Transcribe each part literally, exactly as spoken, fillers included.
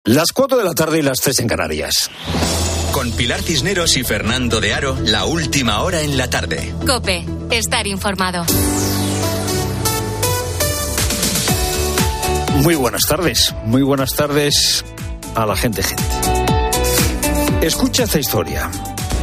Las cuatro de la tarde y las tres en Canarias. Con Pilar Cisneros y Fernando de Aro, la última hora en la tarde. COPE, estar informado. Muy buenas tardes, muy buenas tardes a la gente gente. Escucha esta historia.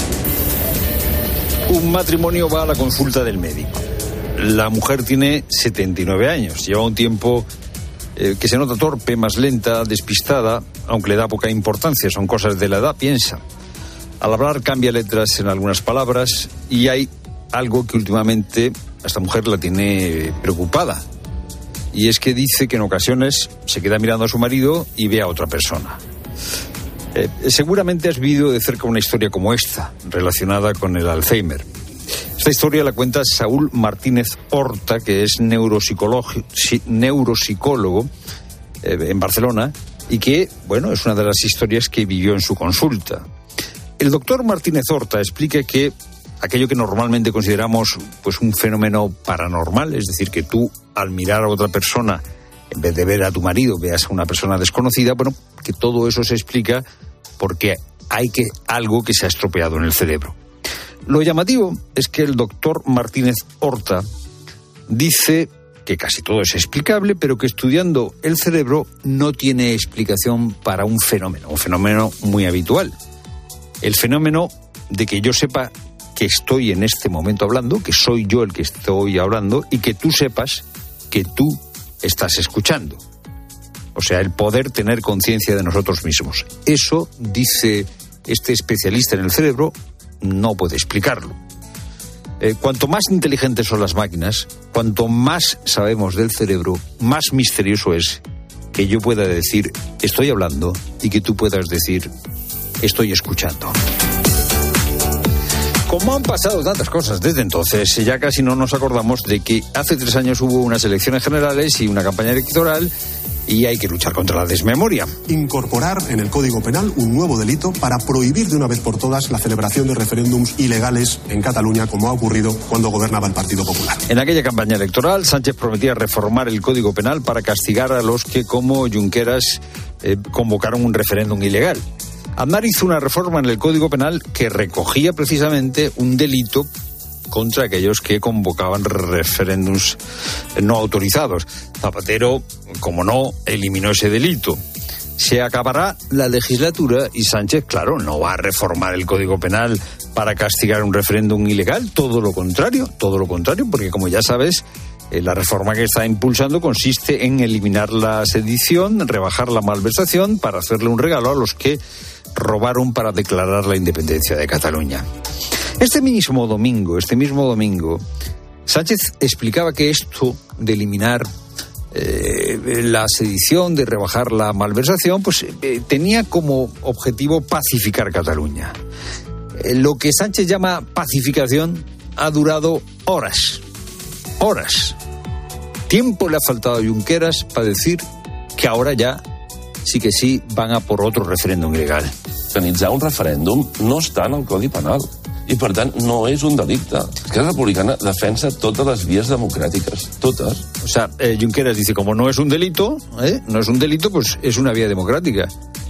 Un matrimonio va a la consulta del médico. La mujer tiene setenta y nueve años, lleva un tiempo eh, que se nota torpe, más lenta, despistada, aunque le da poca importancia, son cosas de la edad, piensa. Al hablar cambia letras en algunas palabras y hay algo que últimamente a esta mujer la tiene preocupada. Y es que dice que en ocasiones se queda mirando a su marido y ve a otra persona. Eh, seguramente has vivido de cerca una historia como esta, relacionada con el Alzheimer. Esta historia la cuenta Saúl Martínez Horta, que es neuropsicólogo, neuropsicólogo eh, en Barcelona, y que, bueno, es una de las historias que vivió en su consulta. El doctor Martínez Horta explica que aquello que normalmente consideramos pues un fenómeno paranormal, es decir, que tú al mirar a otra persona, en vez de ver a tu marido, veas a una persona desconocida, bueno, que todo eso se explica porque hay que algo que se ha estropeado en el cerebro. Lo llamativo es que el doctor Martínez Horta dice que casi todo es explicable, pero que estudiando el cerebro no tiene explicación para un fenómeno, un fenómeno muy habitual. El fenómeno de que yo sepa que estoy en este momento hablando, que soy yo el que estoy hablando, y que tú sepas que tú estás escuchando. O sea, el poder tener conciencia de nosotros mismos. Eso, dice este especialista en el cerebro, no puede explicarlo. Eh, cuanto más inteligentes son las máquinas, cuanto más sabemos del cerebro, más misterioso es que yo pueda decir estoy hablando y que tú puedas decir estoy escuchando. Como han pasado tantas cosas desde entonces, ya casi no nos acordamos de que hace tres años hubo unas elecciones generales y una campaña electoral y hay que luchar contra la desmemoria. Incorporar en el Código Penal un nuevo delito para prohibir de una vez por todas la celebración de referéndums ilegales en Cataluña, como ha ocurrido cuando gobernaba el Partido Popular. En aquella campaña electoral, Sánchez prometía reformar el Código Penal para castigar a los que, como Junqueras, eh, convocaron un referéndum ilegal. Aznar hizo una reforma en el Código Penal que recogía precisamente un delito contra aquellos que convocaban referéndums no autorizados. Zapatero, como no, eliminó ese delito. Se acabará la legislatura y Sánchez, claro, no va a reformar el Código Penal para castigar un referéndum ilegal, todo lo contrario, todo lo contrario, porque como ya sabes, la reforma que está impulsando consiste en eliminar la sedición, rebajar la malversación para hacerle un regalo a los que robaron para declarar la independencia de Cataluña. Este mismo domingo, este mismo domingo, Sánchez explicaba que esto de eliminar eh, la sedición, de rebajar la malversación, pues eh, tenía como objetivo pacificar Cataluña. Eh, lo que Sánchez llama pacificación ha durado horas, horas. Tiempo le ha faltado a Junqueras para decir que ahora ya sí que sí van a por otro referéndum ilegal. Organitzar un referèndum no està en el Codi Penal i, per tant, no és un delicte. Esquerra Republicana defensa totes les vías democràtiques, totes. O sea, eh, Junqueras dice, como no es un delito, ¿eh? no es un delito, pues es una vía democrática.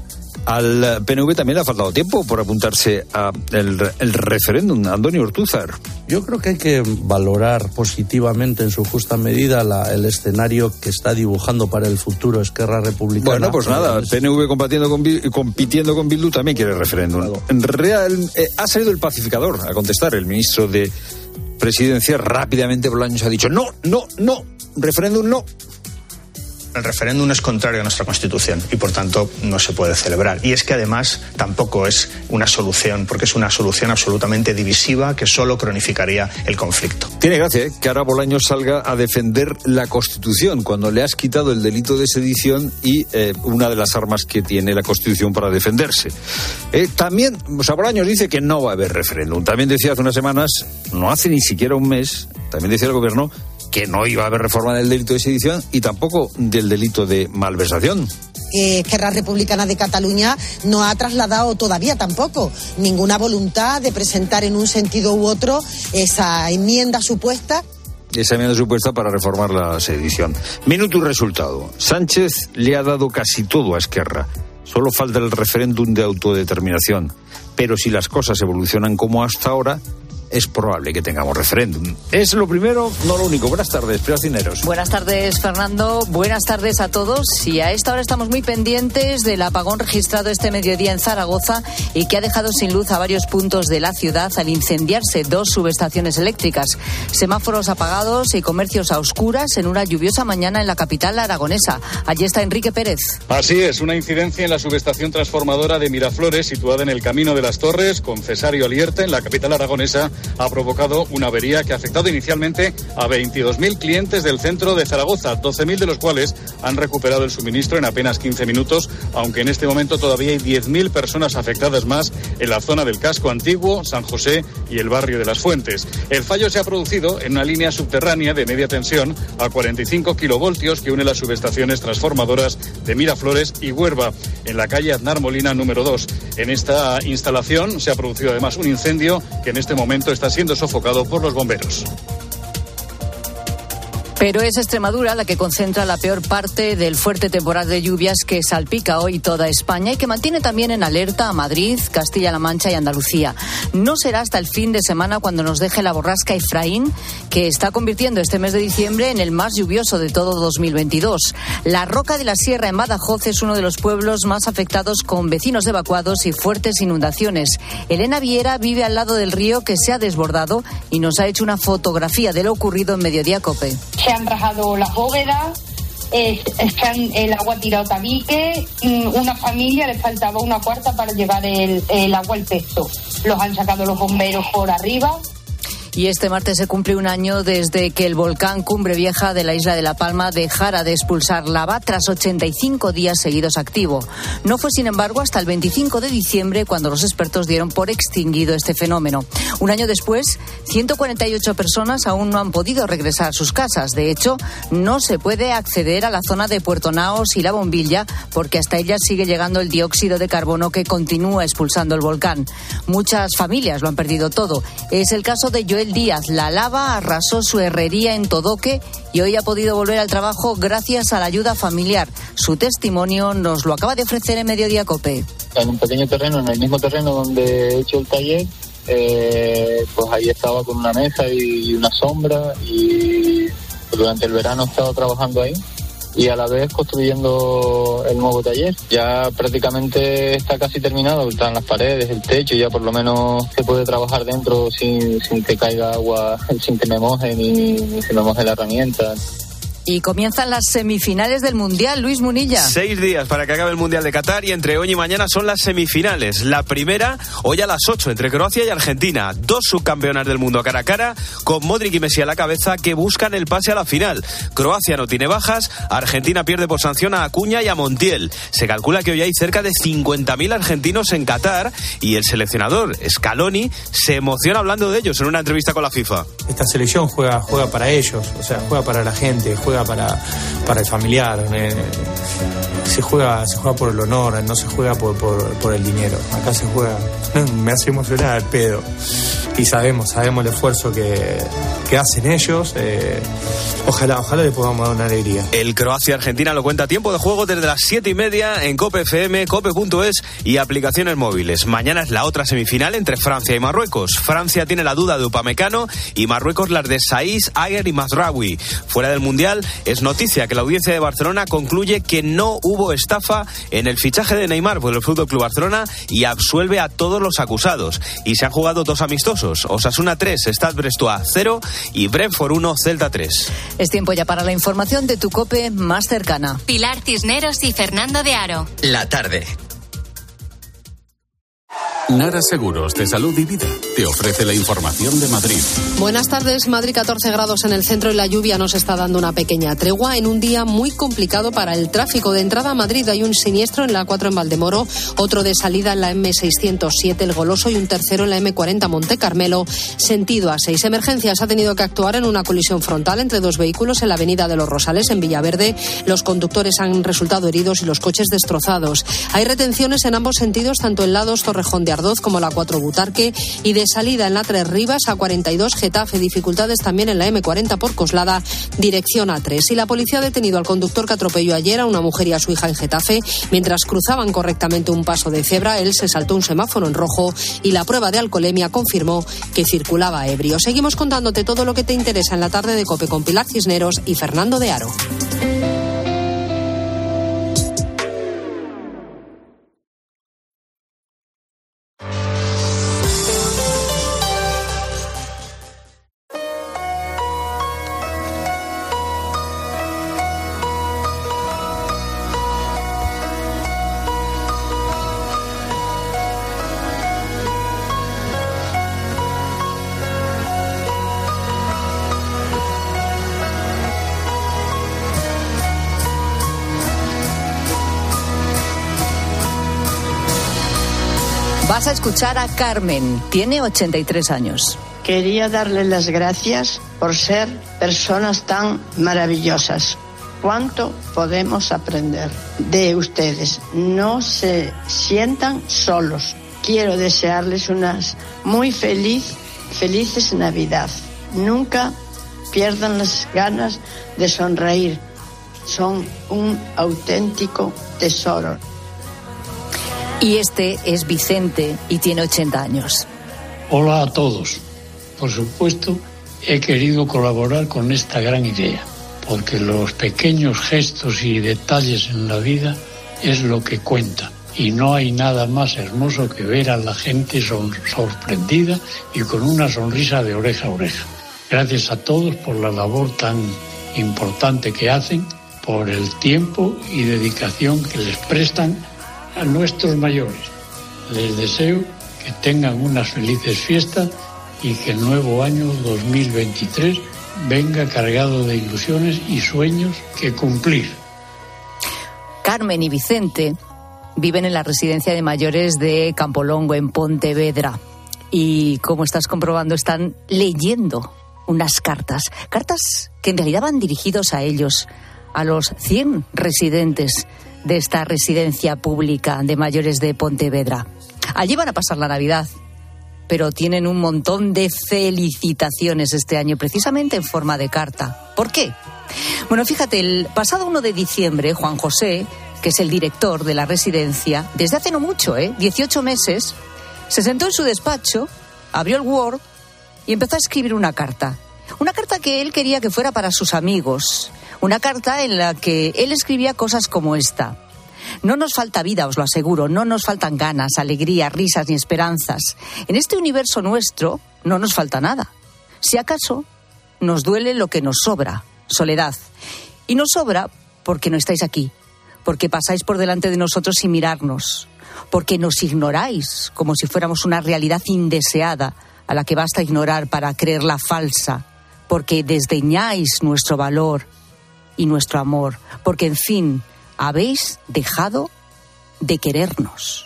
Al P N V también le ha faltado tiempo por apuntarse a el, el referéndum. Antonio Ortúzar. Yo creo que hay que valorar positivamente en su justa medida la, el escenario que está dibujando para el futuro Esquerra Republicana. Bueno, pues nada, el P N V compitiendo con, compitiendo con Bildu también quiere referéndum. Claro. En real, eh, ha salido el pacificador a contestar. El ministro de Presidencia rápidamente Bolaños ha dicho no, no, no, referéndum no. El referéndum es contrario a nuestra Constitución y, por tanto, no se puede celebrar. Y es que, además, tampoco es una solución, porque es una solución absolutamente divisiva que solo cronificaría el conflicto. Tiene gracia, ¿eh?, que ahora Bolaños salga a defender la Constitución cuando le has quitado el delito de sedición y eh, una de las armas que tiene la Constitución para defenderse. Eh, también, o sea, Bolaños dice que no va a haber referéndum. También decía hace unas semanas, no hace ni siquiera un mes, también decía el gobierno que no iba a haber reforma del delito de sedición y tampoco del delito de malversación. Que Esquerra Republicana de Cataluña no ha trasladado todavía tampoco ninguna voluntad de presentar en un sentido u otro esa enmienda supuesta. Esa enmienda supuesta para reformar la sedición. Minuto y resultado. Sánchez le ha dado casi todo a Esquerra. Solo falta el referéndum de autodeterminación. Pero si las cosas evolucionan como hasta ahora, es probable que tengamos referéndum. Es lo primero, no lo único. Buenas tardes, Pilar Cisneros. Buenas tardes, Fernando. Buenas tardes a todos. Y a esta hora estamos muy pendientes del apagón registrado este mediodía en Zaragoza y que ha dejado sin luz a varios puntos de la ciudad al incendiarse dos subestaciones eléctricas. Semáforos apagados y comercios a oscuras en una lluviosa mañana en la capital aragonesa. Allí está Enrique Pérez. Así es, una incidencia en la subestación transformadora de Miraflores, situada en el Camino de las Torres, con Cesario Alierta, en la capital aragonesa, ha provocado una avería que ha afectado inicialmente a veintidós mil clientes del centro de Zaragoza, doce mil de los cuales han recuperado el suministro en apenas quince minutos, aunque en este momento todavía hay diez mil personas afectadas más en la zona del casco antiguo, San José y el barrio de Las Fuentes. El fallo se ha producido en una línea subterránea de media tensión a cuarenta y cinco kilovoltios que une las subestaciones transformadoras de Miraflores y Huerva, en la calle Aznar Molina número dos. En esta instalación se ha producido además un incendio que en este momento está siendo sofocado por los bomberos. Pero es Extremadura la que concentra la peor parte del fuerte temporal de lluvias que salpica hoy toda España y que mantiene también en alerta a Madrid, Castilla-La Mancha y Andalucía. No será hasta el fin de semana cuando nos deje la borrasca Efraín, que está convirtiendo este mes de diciembre en el más lluvioso de todo dos mil veintidós. La Roca de la Sierra en Badajoz es uno de los pueblos más afectados, con vecinos evacuados y fuertes inundaciones. Elena Viera vive al lado del río que se ha desbordado y nos ha hecho una fotografía de lo ocurrido en Mediodía COPE. Se han rajado las bóvedas, eh, están el agua tirado tabique, una familia le faltaba una cuarta para llevar el, el agua al pesto. Los han sacado los bomberos por arriba. Y este martes se cumple un año desde que el volcán Cumbre Vieja de la isla de La Palma dejara de expulsar lava tras ochenta y cinco días seguidos activo. No fue, sin embargo, hasta el veinticinco de diciembre cuando los expertos dieron por extinguido este fenómeno. Un año después, ciento cuarenta y ocho personas aún no han podido regresar a sus casas. De hecho, no se puede acceder a la zona de Puerto Naos y La Bombilla porque hasta ella sigue llegando el dióxido de carbono que continúa expulsando el volcán. Muchas familias lo han perdido todo. Es el caso de Joel Díaz. La lava arrasó su herrería en Todoque y hoy ha podido volver al trabajo gracias a la ayuda familiar. Su testimonio nos lo acaba de ofrecer en Mediodía COPE. En un pequeño terreno, en el mismo terreno donde he hecho el taller, eh, pues ahí estaba con una mesa y una sombra y durante el verano he estado trabajando ahí y a la vez construyendo el nuevo taller. Ya prácticamente está casi terminado, están las paredes, el techo, ya por lo menos se puede trabajar dentro sin, sin que caiga agua, sin que me moje ni, ni se me moje la herramienta. Y comienzan las semifinales del Mundial, Luis Munilla. Seis días para que acabe el Mundial de Qatar y entre hoy y mañana son las semifinales. La primera, hoy a las ocho, entre Croacia y Argentina. Dos subcampeonas del mundo cara a cara, con Modric y Messi a la cabeza, que buscan el pase a la final. Croacia no tiene bajas, Argentina pierde por sanción a Acuña y a Montiel. Se calcula que hoy hay cerca de cincuenta mil argentinos en Qatar y el seleccionador Scaloni se emociona hablando de ellos en una entrevista con la FIFA. Esta selección juega, juega para ellos, o sea, juega para la gente, juega para, para el familiar, eh, se juega se juega por el honor, no se juega por, por, por el dinero. Acá se juega, me hace emocionar el pedo y sabemos, sabemos el esfuerzo que, que hacen ellos. eh, ojalá, ojalá le podamos dar una alegría. El Croacia-Argentina lo cuenta a tiempo de juego desde las siete y media en COPE F M, cope punto es y aplicaciones móviles. Mañana es la otra semifinal entre Francia y Marruecos. Francia tiene la duda de Upamecano y Marruecos las de Saiz, Aguer y Mazraoui. Fuera del Mundial, es noticia que la audiencia de Barcelona concluye que no hubo estafa en el fichaje de Neymar por el F C Barcelona y absuelve a todos los acusados. Y se han jugado dos amistosos, Osasuna tres, Stade Brestois cero y Brentford uno, Celta tres. Es tiempo ya para la información de tu COPE más cercana. Pilar Cisneros y Fernando de Aro. La tarde. Nara Seguros de Salud y Vida te ofrece la información de Madrid. Buenas tardes. Madrid, catorce grados en el centro y la lluvia nos está dando una pequeña tregua en un día muy complicado para el tráfico. De entrada a Madrid hay un siniestro en la A cuatro en Valdemoro, otro de salida en la eme seiscientos siete El Goloso y un tercero en la eme cuarenta Monte Carmelo, sentido A seis. Emergencias ha tenido que actuar en una colisión frontal entre dos vehículos en la avenida de los Rosales, en Villaverde. Los conductores han resultado heridos y los coches destrozados. Hay retenciones en ambos sentidos, tanto en lados Torrejón de Ardoz como la cuatro Butarque y de salida en la Tres Rivas, A cuarenta y dos Getafe, dificultades también en la eme cuarenta por Coslada, dirección A tres. Y la policía ha detenido al conductor que atropelló ayer a una mujer y a su hija en Getafe. Mientras cruzaban correctamente un paso de cebra, él se saltó un semáforo en rojo y la prueba de alcoholemia confirmó que circulaba ebrio. Seguimos contándote todo lo que te interesa en la tarde de COPE con Pilar Cisneros y Fernando de Aro. Vas a escuchar a Carmen, tiene ochenta y tres años. Quería darles las gracias por ser personas tan maravillosas. ¿Cuánto podemos aprender de ustedes? No se sientan solos. Quiero desearles unas muy feliz, felices Navidad. Nunca pierdan las ganas de sonreír. Son un auténtico tesoro. Y este es Vicente y tiene ochenta años. Hola a todos. Por supuesto, he querido colaborar con esta gran idea, porque los pequeños gestos y detalles en la vida es lo que cuenta. Y no hay nada más hermoso que ver a la gente son- sorprendida y con una sonrisa de oreja a oreja. Gracias a todos por la labor tan importante que hacen, por el tiempo y dedicación que les prestan a nuestros mayores. Les deseo que tengan unas felices fiestas y que el nuevo año dos mil veintitrés venga cargado de ilusiones y sueños que cumplir. Carmen y Vicente viven en la residencia de mayores de Campolongo, en Pontevedra. Y como estás comprobando, están leyendo unas cartas. Cartas que en realidad van dirigidos a ellos, a los cien residentes de esta residencia pública de mayores de Pontevedra. Allí van a pasar la Navidad, pero tienen un montón de felicitaciones este año, precisamente en forma de carta. ¿Por qué? Bueno, fíjate, el pasado uno de diciembre, Juan José, que es el director de la residencia, desde hace no mucho, ¿eh? dieciocho meses, se sentó en su despacho, abrió el Word y empezó a escribir una carta. Una carta que él quería que fuera para sus amigos. Una carta en la que él escribía cosas como esta. No nos falta vida, os lo aseguro, no nos faltan ganas, alegría, risas ni esperanzas. En este universo nuestro no nos falta nada. Si acaso, nos duele lo que nos sobra, soledad. Y nos sobra porque no estáis aquí, porque pasáis por delante de nosotros sin mirarnos, porque nos ignoráis como si fuéramos una realidad indeseada a la que basta ignorar para creerla falsa, porque desdeñáis nuestro valor y nuestro amor, porque, en fin, habéis dejado de querernos.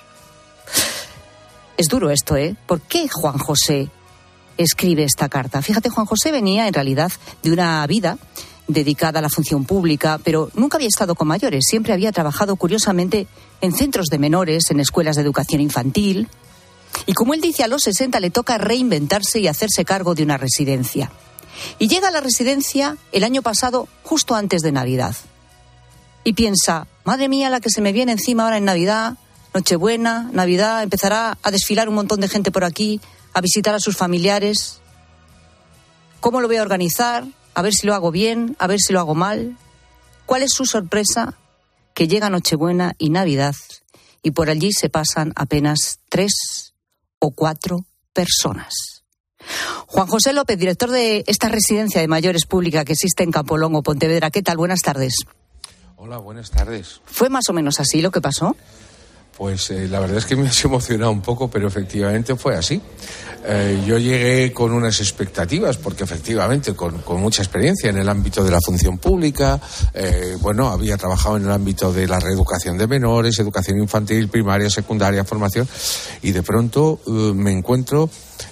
Es duro esto, ¿eh? ¿Por qué Juan José escribe esta carta? Fíjate, Juan José venía, en realidad, de una vida dedicada a la función pública, pero nunca había estado con mayores. Siempre había trabajado, curiosamente, en centros de menores, en escuelas de educación infantil. Y como él dice, a los sesenta le toca reinventarse y hacerse cargo de una residencia. Y llega a la residencia el año pasado, justo antes de Navidad. Y piensa, madre mía, la que se me viene encima ahora en Navidad, Nochebuena, Navidad, empezará a desfilar un montón de gente por aquí, a visitar a sus familiares. ¿Cómo lo voy a organizar? A ver si lo hago bien, a ver si lo hago mal. ¿Cuál es su sorpresa? Que llega Nochebuena y Navidad y por allí se pasan apenas tres o cuatro personas. Juan José López, director de esta residencia de mayores pública que existe en Campolongo, Pontevedra. ¿Qué tal? Buenas tardes. Hola, buenas tardes. ¿Fue más o menos así lo que pasó? Pues eh, la verdad es que me has emocionado un poco, pero efectivamente fue así. Eh, yo llegué con unas expectativas, porque efectivamente con, con mucha experiencia en el ámbito de la función pública, eh, bueno, había trabajado en el ámbito de la reeducación de menores, educación infantil, primaria, secundaria, formación, y de pronto eh, me encuentro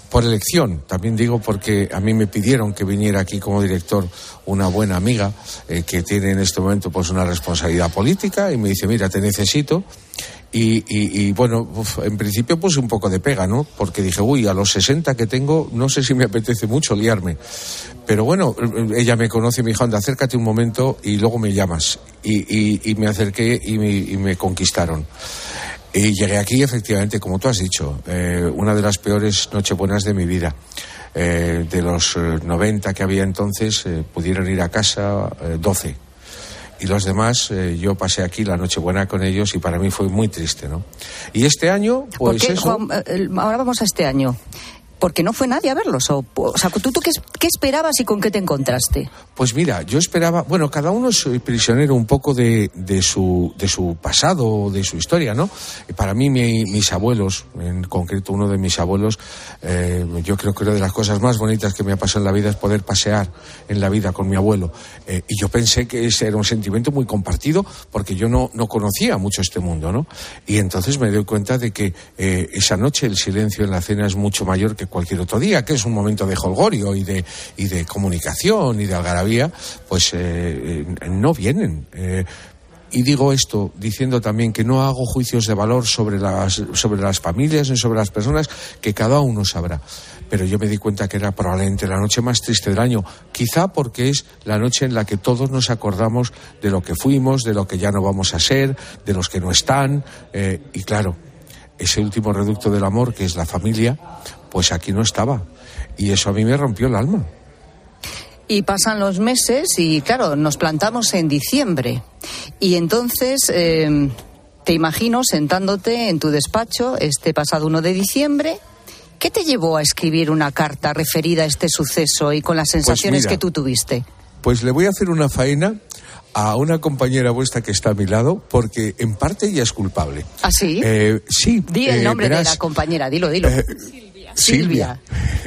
por elección, también digo porque a mí me pidieron que viniera aquí como director una buena amiga eh, que tiene en este momento pues una responsabilidad política y me dice, mira, te necesito. Y, y, y bueno, uf, en principio puse un poco de pega, ¿no? Porque dije, uy, a los sesenta que tengo, no sé si me apetece mucho liarme. Pero bueno, ella me conoce y me dijo, anda, acércate un momento y luego me llamas. Y, y, y me acerqué y me, y me conquistaron. Y llegué aquí, efectivamente, como tú has dicho, eh, una de las peores nochebuenas de mi vida. Eh, de los eh, noventa que había entonces, eh, pudieron ir a casa eh, doce. Y los demás, eh, yo pasé aquí la Nochebuena con ellos y para mí fue muy triste, ¿no? Y este año, pues ¿Por qué, eso... Juan, ahora vamos a este año. Porque no fue nadie a verlos. O, o sea, ¿tú, tú qué, qué esperabas y con qué te encontraste? Pues mira, yo esperaba... Bueno, cada uno es prisionero un poco de, de, su, de su pasado, de su historia, ¿no? Y para mí, mi, mis abuelos, en concreto uno de mis abuelos, eh, yo creo que una de las cosas más bonitas que me ha pasado en la vida es poder pasear en la vida con mi abuelo. Eh, y yo pensé que ese era un sentimiento muy compartido porque yo no, no conocía mucho este mundo, ¿no? Y entonces me doy cuenta de que eh, esa noche el silencio en la cena es mucho mayor que cualquier otro día, que es un momento de jolgorio y de, y de comunicación y de algarabía, pues eh, no vienen. Eh, y digo esto diciendo también que no hago juicios de valor sobre las, sobre las familias ni sobre las personas, que cada uno sabrá. Pero yo me di cuenta que era probablemente la noche más triste del año, quizá porque es la noche en la que todos nos acordamos de lo que fuimos, de lo que ya no vamos a ser, de los que no están, eh, y claro, ese último reducto del amor, que es la familia, pues aquí no estaba. Y eso a mí me rompió el alma. Y pasan los meses y, claro, nos plantamos en diciembre. Y entonces, eh, te imagino sentándote en tu despacho este pasado uno de diciembre. ¿Qué te llevó a escribir una carta referida a este suceso y con las sensaciones pues mira, que tú tuviste? Pues le voy a hacer una faena a una compañera vuestra que está a mi lado, porque en parte ella es culpable. ¿Ah, sí? Eh, sí. Di el eh, nombre verás, de la compañera, dilo, dilo. Eh, Silvia. Silvia.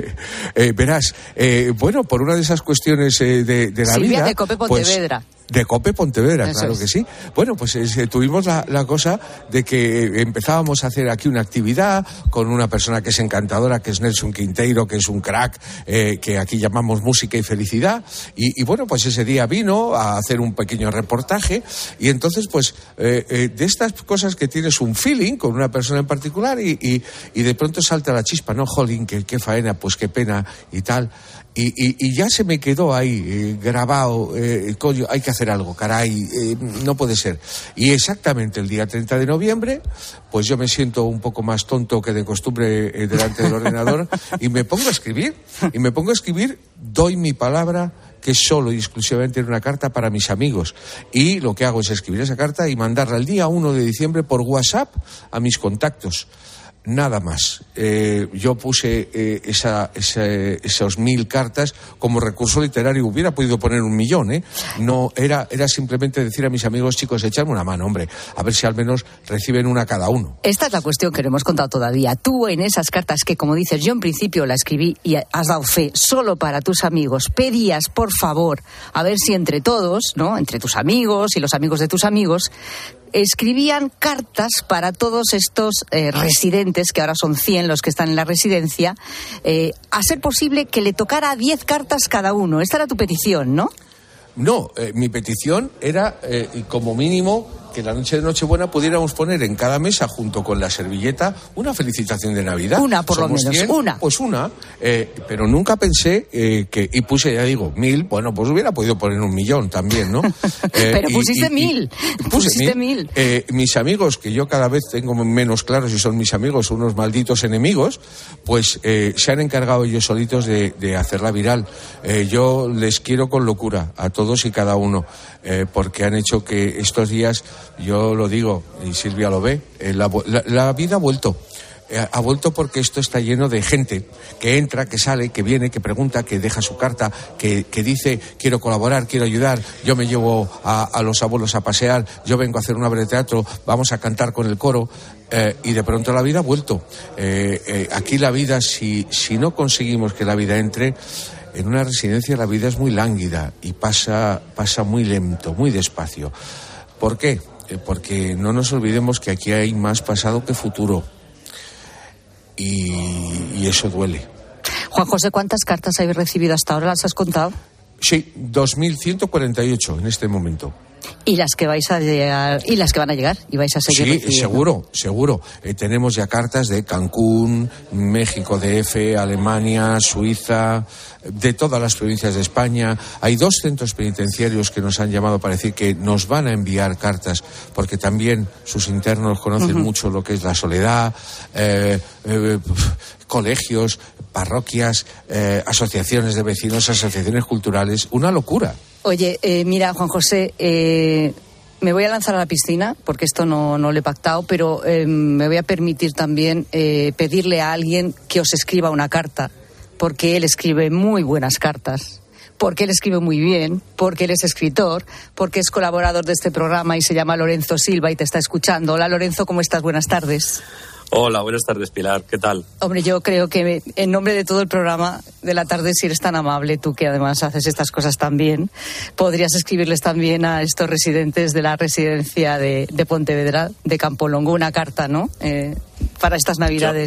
eh, verás, eh, bueno, por una de esas cuestiones eh, de, de la Silvia vida... Silvia de Cope Pontevedra. Pues, de Cope Pontevedra, Eso claro es. que sí. Bueno, pues eh, tuvimos la, la cosa de que empezábamos a hacer aquí una actividad con una persona que es encantadora, que es Nelson Quinteiro, que es un crack, eh, que aquí llamamos Música y Felicidad. Y, y bueno, pues ese día vino a hacer un pequeño reportaje y entonces, pues, eh, eh, de estas cosas que tienes un feeling con una persona en particular y, y, y de pronto salta la chispa, ¿no? Jolín, qué, qué faena, pues qué pena y tal. Y, y, y ya se me quedó ahí, eh, grabado, eh, coño, hay que hacer algo, caray, eh, no puede ser. Y exactamente el día treinta de noviembre, pues yo me siento un poco más tonto que de costumbre eh, delante del ordenador y me pongo a escribir, y me pongo a escribir, doy mi palabra, que solo y exclusivamente era una carta para mis amigos. Y lo que hago es escribir esa carta y mandarla el día uno de diciembre por WhatsApp a mis contactos. Nada más. Eh, yo puse eh, esa, esa, esos mil cartas como recurso literario. Hubiera podido poner un millón, ¿eh? No, era, era simplemente decir a mis amigos, chicos, echarme una mano, hombre, a ver si al menos reciben una cada uno. Esta es la cuestión que no hemos contado todavía. Tú en esas cartas que, como dices, yo en principio la escribí y has dado fe solo para tus amigos, pedías, por favor, a ver si entre todos, ¿no? Entre tus amigos y los amigos de tus amigos, escribían cartas para todos estos eh, residentes, que ahora son cien los que están en la residencia, eh, a ser posible que le tocara diez cartas cada uno. Esta era tu petición, ¿no? No, eh, mi petición era, eh, como mínimo, que la noche de Nochebuena pudiéramos poner en cada mesa, junto con la servilleta, una felicitación de Navidad. Una, por Somos lo menos, cien, una. Pues una, eh, pero nunca pensé eh, que, y puse, ya digo, mil, bueno, pues hubiera podido poner un millón también, ¿no? Eh, pero pusiste y, y, mil, y, pusiste mil. mil. Eh, mis amigos, que yo cada vez tengo menos claro si son mis amigos o unos malditos enemigos, pues eh, se han encargado ellos solitos de, de hacerla viral. Eh, yo les quiero con locura a todos y cada uno, eh, porque han hecho que estos días, yo lo digo, y Silvia lo ve, eh, la, la, la vida ha vuelto. Eh, ha vuelto porque esto está lleno de gente que entra, que sale, que viene, que pregunta, que deja su carta, que, que dice, quiero colaborar, quiero ayudar, yo me llevo a, a los abuelos a pasear, yo vengo a hacer una obra de teatro, vamos a cantar con el coro. Eh, y de pronto la vida ha vuelto. Eh, eh, aquí la vida, si, si no conseguimos que la vida entre, en una residencia la vida es muy lánguida y pasa, pasa muy lento, muy despacio. ¿Por qué? Eh, porque no nos olvidemos que aquí hay más pasado que futuro. Y, y eso duele. Juan José, ¿cuántas cartas habéis recibido hasta ahora? ¿Las has contado? Sí, dos mil ciento cuarenta y ocho en este momento. Y las que vais a llegar, y las que van a llegar, y vais a seguir Sí, recibiendo. seguro, seguro. Eh, tenemos ya cartas de Cancún, México D F, Alemania, Suiza, de todas las provincias de España. Hay dos centros penitenciarios que nos han llamado para decir que nos van a enviar cartas, porque también sus internos conocen Uh-huh. mucho lo que es la soledad, eh, eh, colegios, parroquias, eh, asociaciones de vecinos, asociaciones culturales. Una locura. Oye, eh, mira, Juan José, eh, me voy a lanzar a la piscina, porque esto no, no lo he pactado, pero eh, me voy a permitir también eh, pedirle a alguien que os escriba una carta, porque él escribe muy buenas cartas, porque él escribe muy bien, porque él es escritor, porque es colaborador de este programa y se llama Lorenzo Silva y te está escuchando. Hola, Lorenzo, ¿cómo estás? Buenas tardes. Hola, buenas tardes, Pilar. ¿Qué tal? Hombre, yo creo que en nombre de todo el programa de la tarde, si eres tan amable, tú que además haces estas cosas tan bien, podrías escribirles también a estos residentes de la residencia de, de Pontevedra, de Campolongo, una carta, ¿no? Eh, para estas Navidades.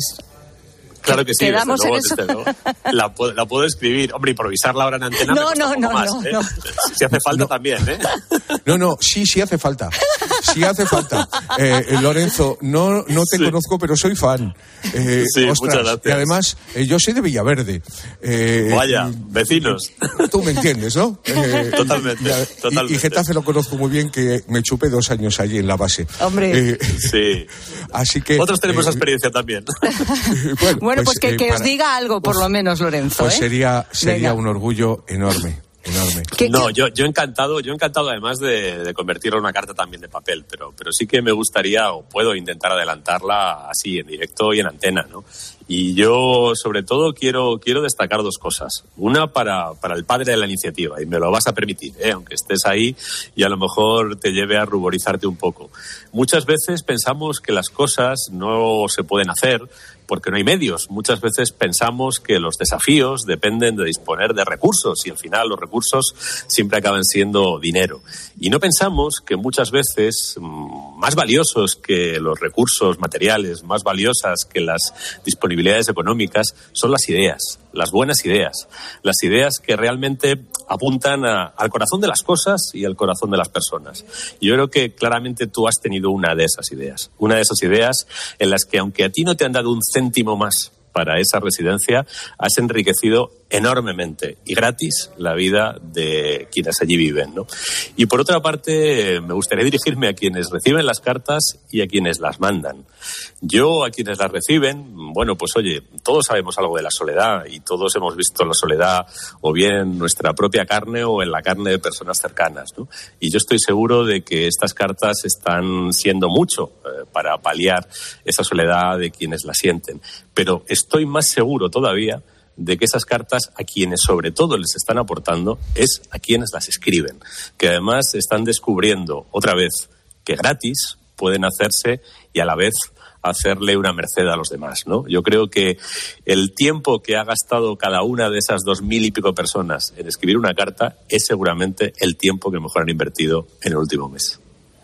Claro que sí, ¿Quedamos desde luego, en eso? desde luego. La, puedo- la puedo escribir. Hombre, improvisarla ahora en antena me No, cuesta no, un poco no, más, no, ¿eh? no. Si hace falta también, ¿eh? No, no, sí, sí hace falta. Sí hace falta. Eh, eh, Lorenzo, no, no te Sí. conozco, pero soy fan. Eh, Sí, muchas gracias. Y además, eh, yo soy de Villaverde. Eh, Vaya, vecinos. Tú me entiendes, ¿no? Eh, Totalmente, y- totalmente. Y Getafe lo conozco muy bien, que me chupé dos años allí en la base. Hombre. Eh, Sí. así que... Otros tenemos eh, esa experiencia también. bueno, Bueno, pues, que, eh, que os para- diga algo, por lo menos, Lorenzo. Pues ¿eh? sería, sería Venga. un orgullo enorme, enorme. No, yo, yo encantado, yo encantado además de, de convertirlo en una carta también de papel, pero, pero sí que me gustaría o puedo intentar adelantarla así en directo y en antena, ¿no? Y yo sobre todo quiero, quiero destacar dos cosas. Una para, para el padre de la iniciativa, y me lo vas a permitir, ¿eh? Aunque estés ahí y a lo mejor te lleve a ruborizarte un poco. Muchas veces pensamos que las cosas no se pueden hacer porque no hay medios. Muchas veces pensamos que los desafíos dependen de disponer de recursos y al final los recursos siempre acaban siendo dinero. Y no pensamos que muchas veces mmm, más valiosos que los recursos materiales, más valiosas que las disponibilidades económicas son las ideas, las buenas ideas, las ideas que realmente apuntan a, al corazón de las cosas y al corazón de las personas. Y yo creo que claramente tú has tenido una de esas ideas, una de esas ideas en las que aunque a ti no te han dado un céntimo más para esa residencia, has enriquecido enormemente y gratis la vida de quienes allí viven, ¿no? Y por otra parte, me gustaría dirigirme a quienes reciben las cartas y a quienes las mandan. Yo, a quienes las reciben, bueno, pues oye, todos sabemos algo de la soledad y todos hemos visto la soledad o bien en nuestra propia carne o en la carne de personas cercanas, ¿no? Y yo estoy seguro de que estas cartas están siendo mucho eh, para paliar esa soledad de quienes la sienten. Pero estoy más seguro todavía de que esas cartas a quienes sobre todo les están aportando es a quienes las escriben, que además están descubriendo otra vez que gratis pueden hacerse y a la vez hacerle una merced a los demás, ¿no? Yo creo que el tiempo que ha gastado cada una de esas dos mil y pico personas en escribir una carta es seguramente el tiempo que mejor han invertido en el último mes.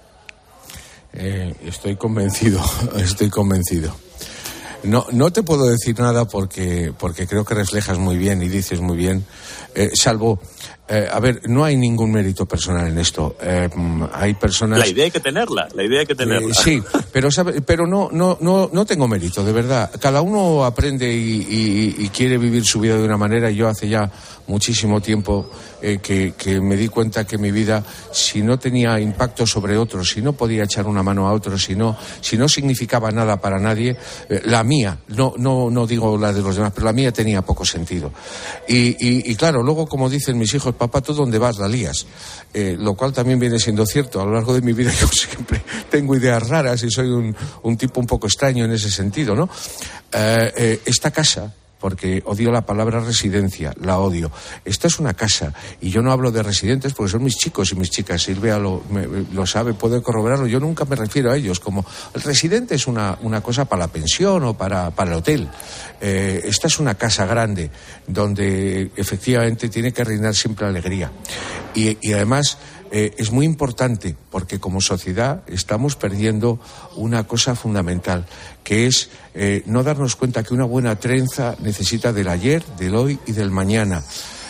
Eh, estoy convencido, estoy convencido. No, no te puedo decir nada porque, porque creo que reflejas muy bien y dices muy bien, eh, salvo, eh, a ver, no hay ningún mérito personal en esto. Eh, hay personas... La idea hay que tenerla, la idea hay que tenerla. Eh, sí, pero sabe, pero no, no, no, no tengo mérito, de verdad. Cada uno aprende y, y, y quiere vivir su vida de una manera y yo hace ya muchísimo tiempo eh, que, que me di cuenta que mi vida, si no tenía impacto sobre otros, si no podía echar una mano a otros, si no, si no significaba nada para nadie, eh, la mía, no, no, no digo la de los demás, pero la mía tenía poco sentido. Y, y, y claro, luego como dicen mis hijos, papá, tú donde vas la lías, eh, lo cual también viene siendo cierto. A lo largo de mi vida yo siempre tengo ideas raras y soy un, un tipo un poco extraño en ese sentido, ¿no? Eh, eh, esta casa, porque odio la palabra residencia, la odio. Esta es una casa, y yo no hablo de residentes porque son mis chicos y mis chicas. Silvia lo, me, lo sabe, puede corroborarlo. Yo nunca me refiero a ellos como el residente es una, una cosa para la pensión o para, para el hotel. Eh, esta es una casa grande donde efectivamente tiene que reinar siempre alegría. Y, y además eh, es muy importante porque como sociedad estamos perdiendo una cosa fundamental, que es eh, no darnos cuenta que una buena trenza necesita del ayer, del hoy y del mañana.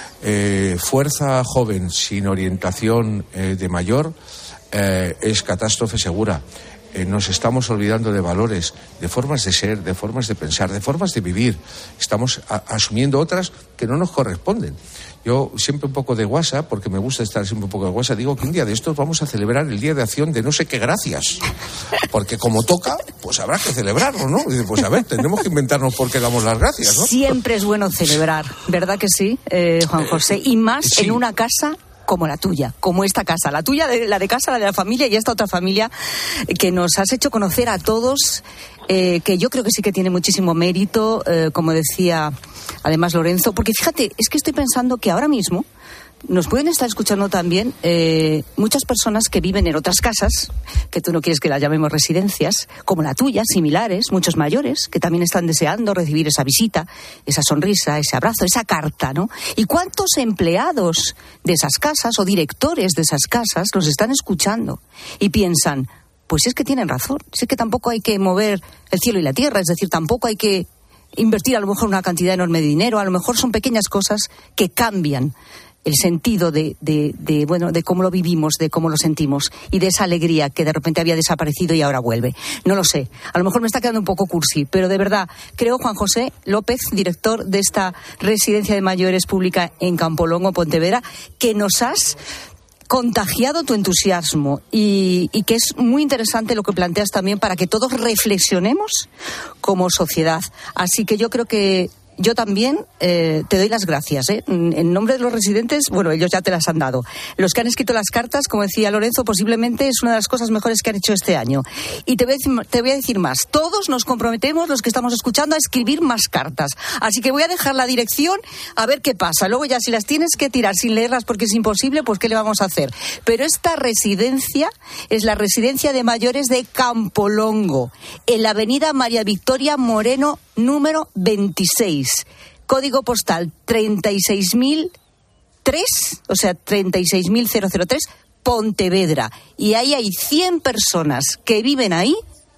Eh, fuerza joven sin orientación eh, de mayor eh, es catástrofe segura. Eh, nos estamos olvidando de valores, de formas de ser, de formas de pensar, de formas de vivir. Estamos a- asumiendo otras que no nos corresponden. Yo siempre un poco de guasa, porque me gusta estar siempre un poco de guasa, digo que un día de estos vamos a celebrar el Día de Acción de no sé qué gracias. Porque como toca, pues habrá que celebrarlo, ¿no? Y dice, pues a ver, tendremos que inventarnos por qué damos las gracias, ¿no? Siempre es bueno celebrar, ¿verdad que sí, eh, Juan José? Y más sí. en una casa como la tuya, como esta casa, la tuya, la de casa, la de la familia y esta otra familia que nos has hecho conocer a todos, eh, que yo creo que sí que tiene muchísimo mérito, eh, como decía además Lorenzo, porque fíjate, es que estoy pensando que ahora mismo nos pueden estar escuchando también eh, muchas personas que viven en otras casas, que tú no quieres que las llamemos residencias, como la tuya, similares, muchos mayores, que también están deseando recibir esa visita, esa sonrisa, ese abrazo, esa carta, ¿no? ¿Y cuántos empleados de esas casas o directores de esas casas los están escuchando y piensan, pues es que tienen razón, es que tampoco hay que mover el cielo y la tierra, es decir, tampoco hay que invertir a lo mejor una cantidad enorme de dinero, a lo mejor son pequeñas cosas que cambian el sentido de, de, de, bueno, de cómo lo vivimos, de cómo lo sentimos y de esa alegría que de repente había desaparecido y ahora vuelve. No lo sé. A lo mejor me está quedando un poco cursi, pero de verdad, creo, Juan José López, director de esta residencia de mayores pública en Campolongo, Pontevedra, que nos has contagiado tu entusiasmo y, y que es muy interesante lo que planteas también para que todos reflexionemos como sociedad. Así que yo creo que yo también eh, te doy las gracias, ¿eh? En nombre de los residentes, bueno, ellos ya te las han dado. Los que han escrito las cartas, como decía Lorenzo, posiblemente es una de las cosas mejores que han hecho este año. Y te voy a decir, te voy a decir más. Todos nos comprometemos, los que estamos escuchando, a escribir más cartas. Así que voy a dejar la dirección a ver qué pasa. Luego ya si las tienes que tirar sin leerlas porque es imposible, pues ¿qué le vamos a hacer? Pero esta residencia es la residencia de mayores de Campolongo, en la avenida María Victoria Moreno, número veintiséis. Código postal treinta y seis mil tres, o sea, treinta y seis mil tres, Pontevedra. Y ahí hay cien personas que viven ahí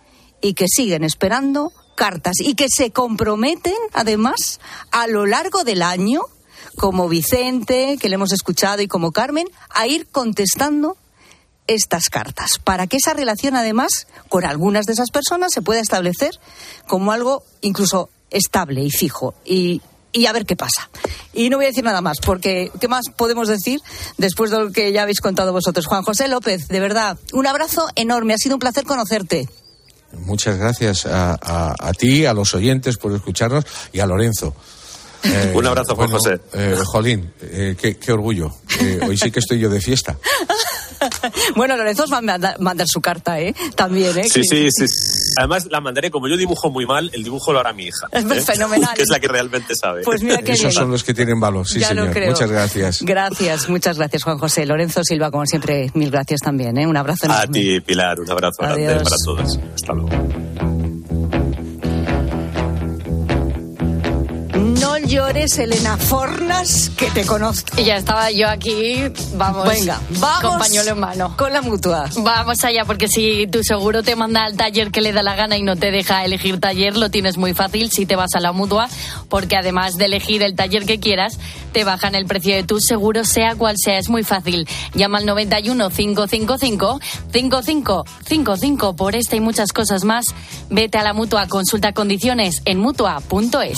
y que siguen esperando cartas y que se comprometen, además, a lo largo del año, como Vicente, que le hemos escuchado, y como Carmen, a ir contestando estas cartas, para que esa relación, además, con algunas de esas personas se pueda establecer como algo incluso estable y fijo. Y, y a ver qué pasa. Y no voy a decir nada más, porque ¿qué más podemos decir después de lo que ya habéis contado vosotros? Juan José López, de verdad, un abrazo enorme. Ha sido un placer conocerte. Muchas gracias a, a, a ti, a los oyentes por escucharnos y a Lorenzo. Eh, un abrazo, Juan bueno, José. Eh, Jolín, eh, qué, qué orgullo. Eh, hoy sí que estoy yo de fiesta. Bueno, Lorenzo os va a mandar, mandar su carta, ¿eh? También, ¿eh? Sí, sí, sí. Además, la mandaré, como yo dibujo muy mal, el dibujo lo hará mi hija. Es ¿eh? fenomenal. Que es la que realmente sabe. Pues mira qué Esos bien. son los que tienen valor, sí, Ya lo señor. creo. Muchas gracias. Gracias, muchas gracias, Juan José. Lorenzo Silva, como siempre, mil gracias también, ¿eh? Un abrazo enorme. A ti, Pilar, un abrazo grande Adiós. para todos. Hasta luego. No llores, Elena Fornas, que te conozco. Y ya estaba yo aquí, vamos. Venga, vamos con pañuelo en mano. Con la Mutua. Vamos allá, porque si tu seguro te manda al taller que le da la gana y no te deja elegir taller, lo tienes muy fácil si te vas a la Mutua, porque además de elegir el taller que quieras, te bajan el precio de tu seguro, sea cual sea. Es muy fácil. Llama al noventa y uno, cinco cinco cinco, cinco cinco cinco cinco. Por esta y muchas cosas más, vete a la Mutua. Consulta condiciones en mutua punto es.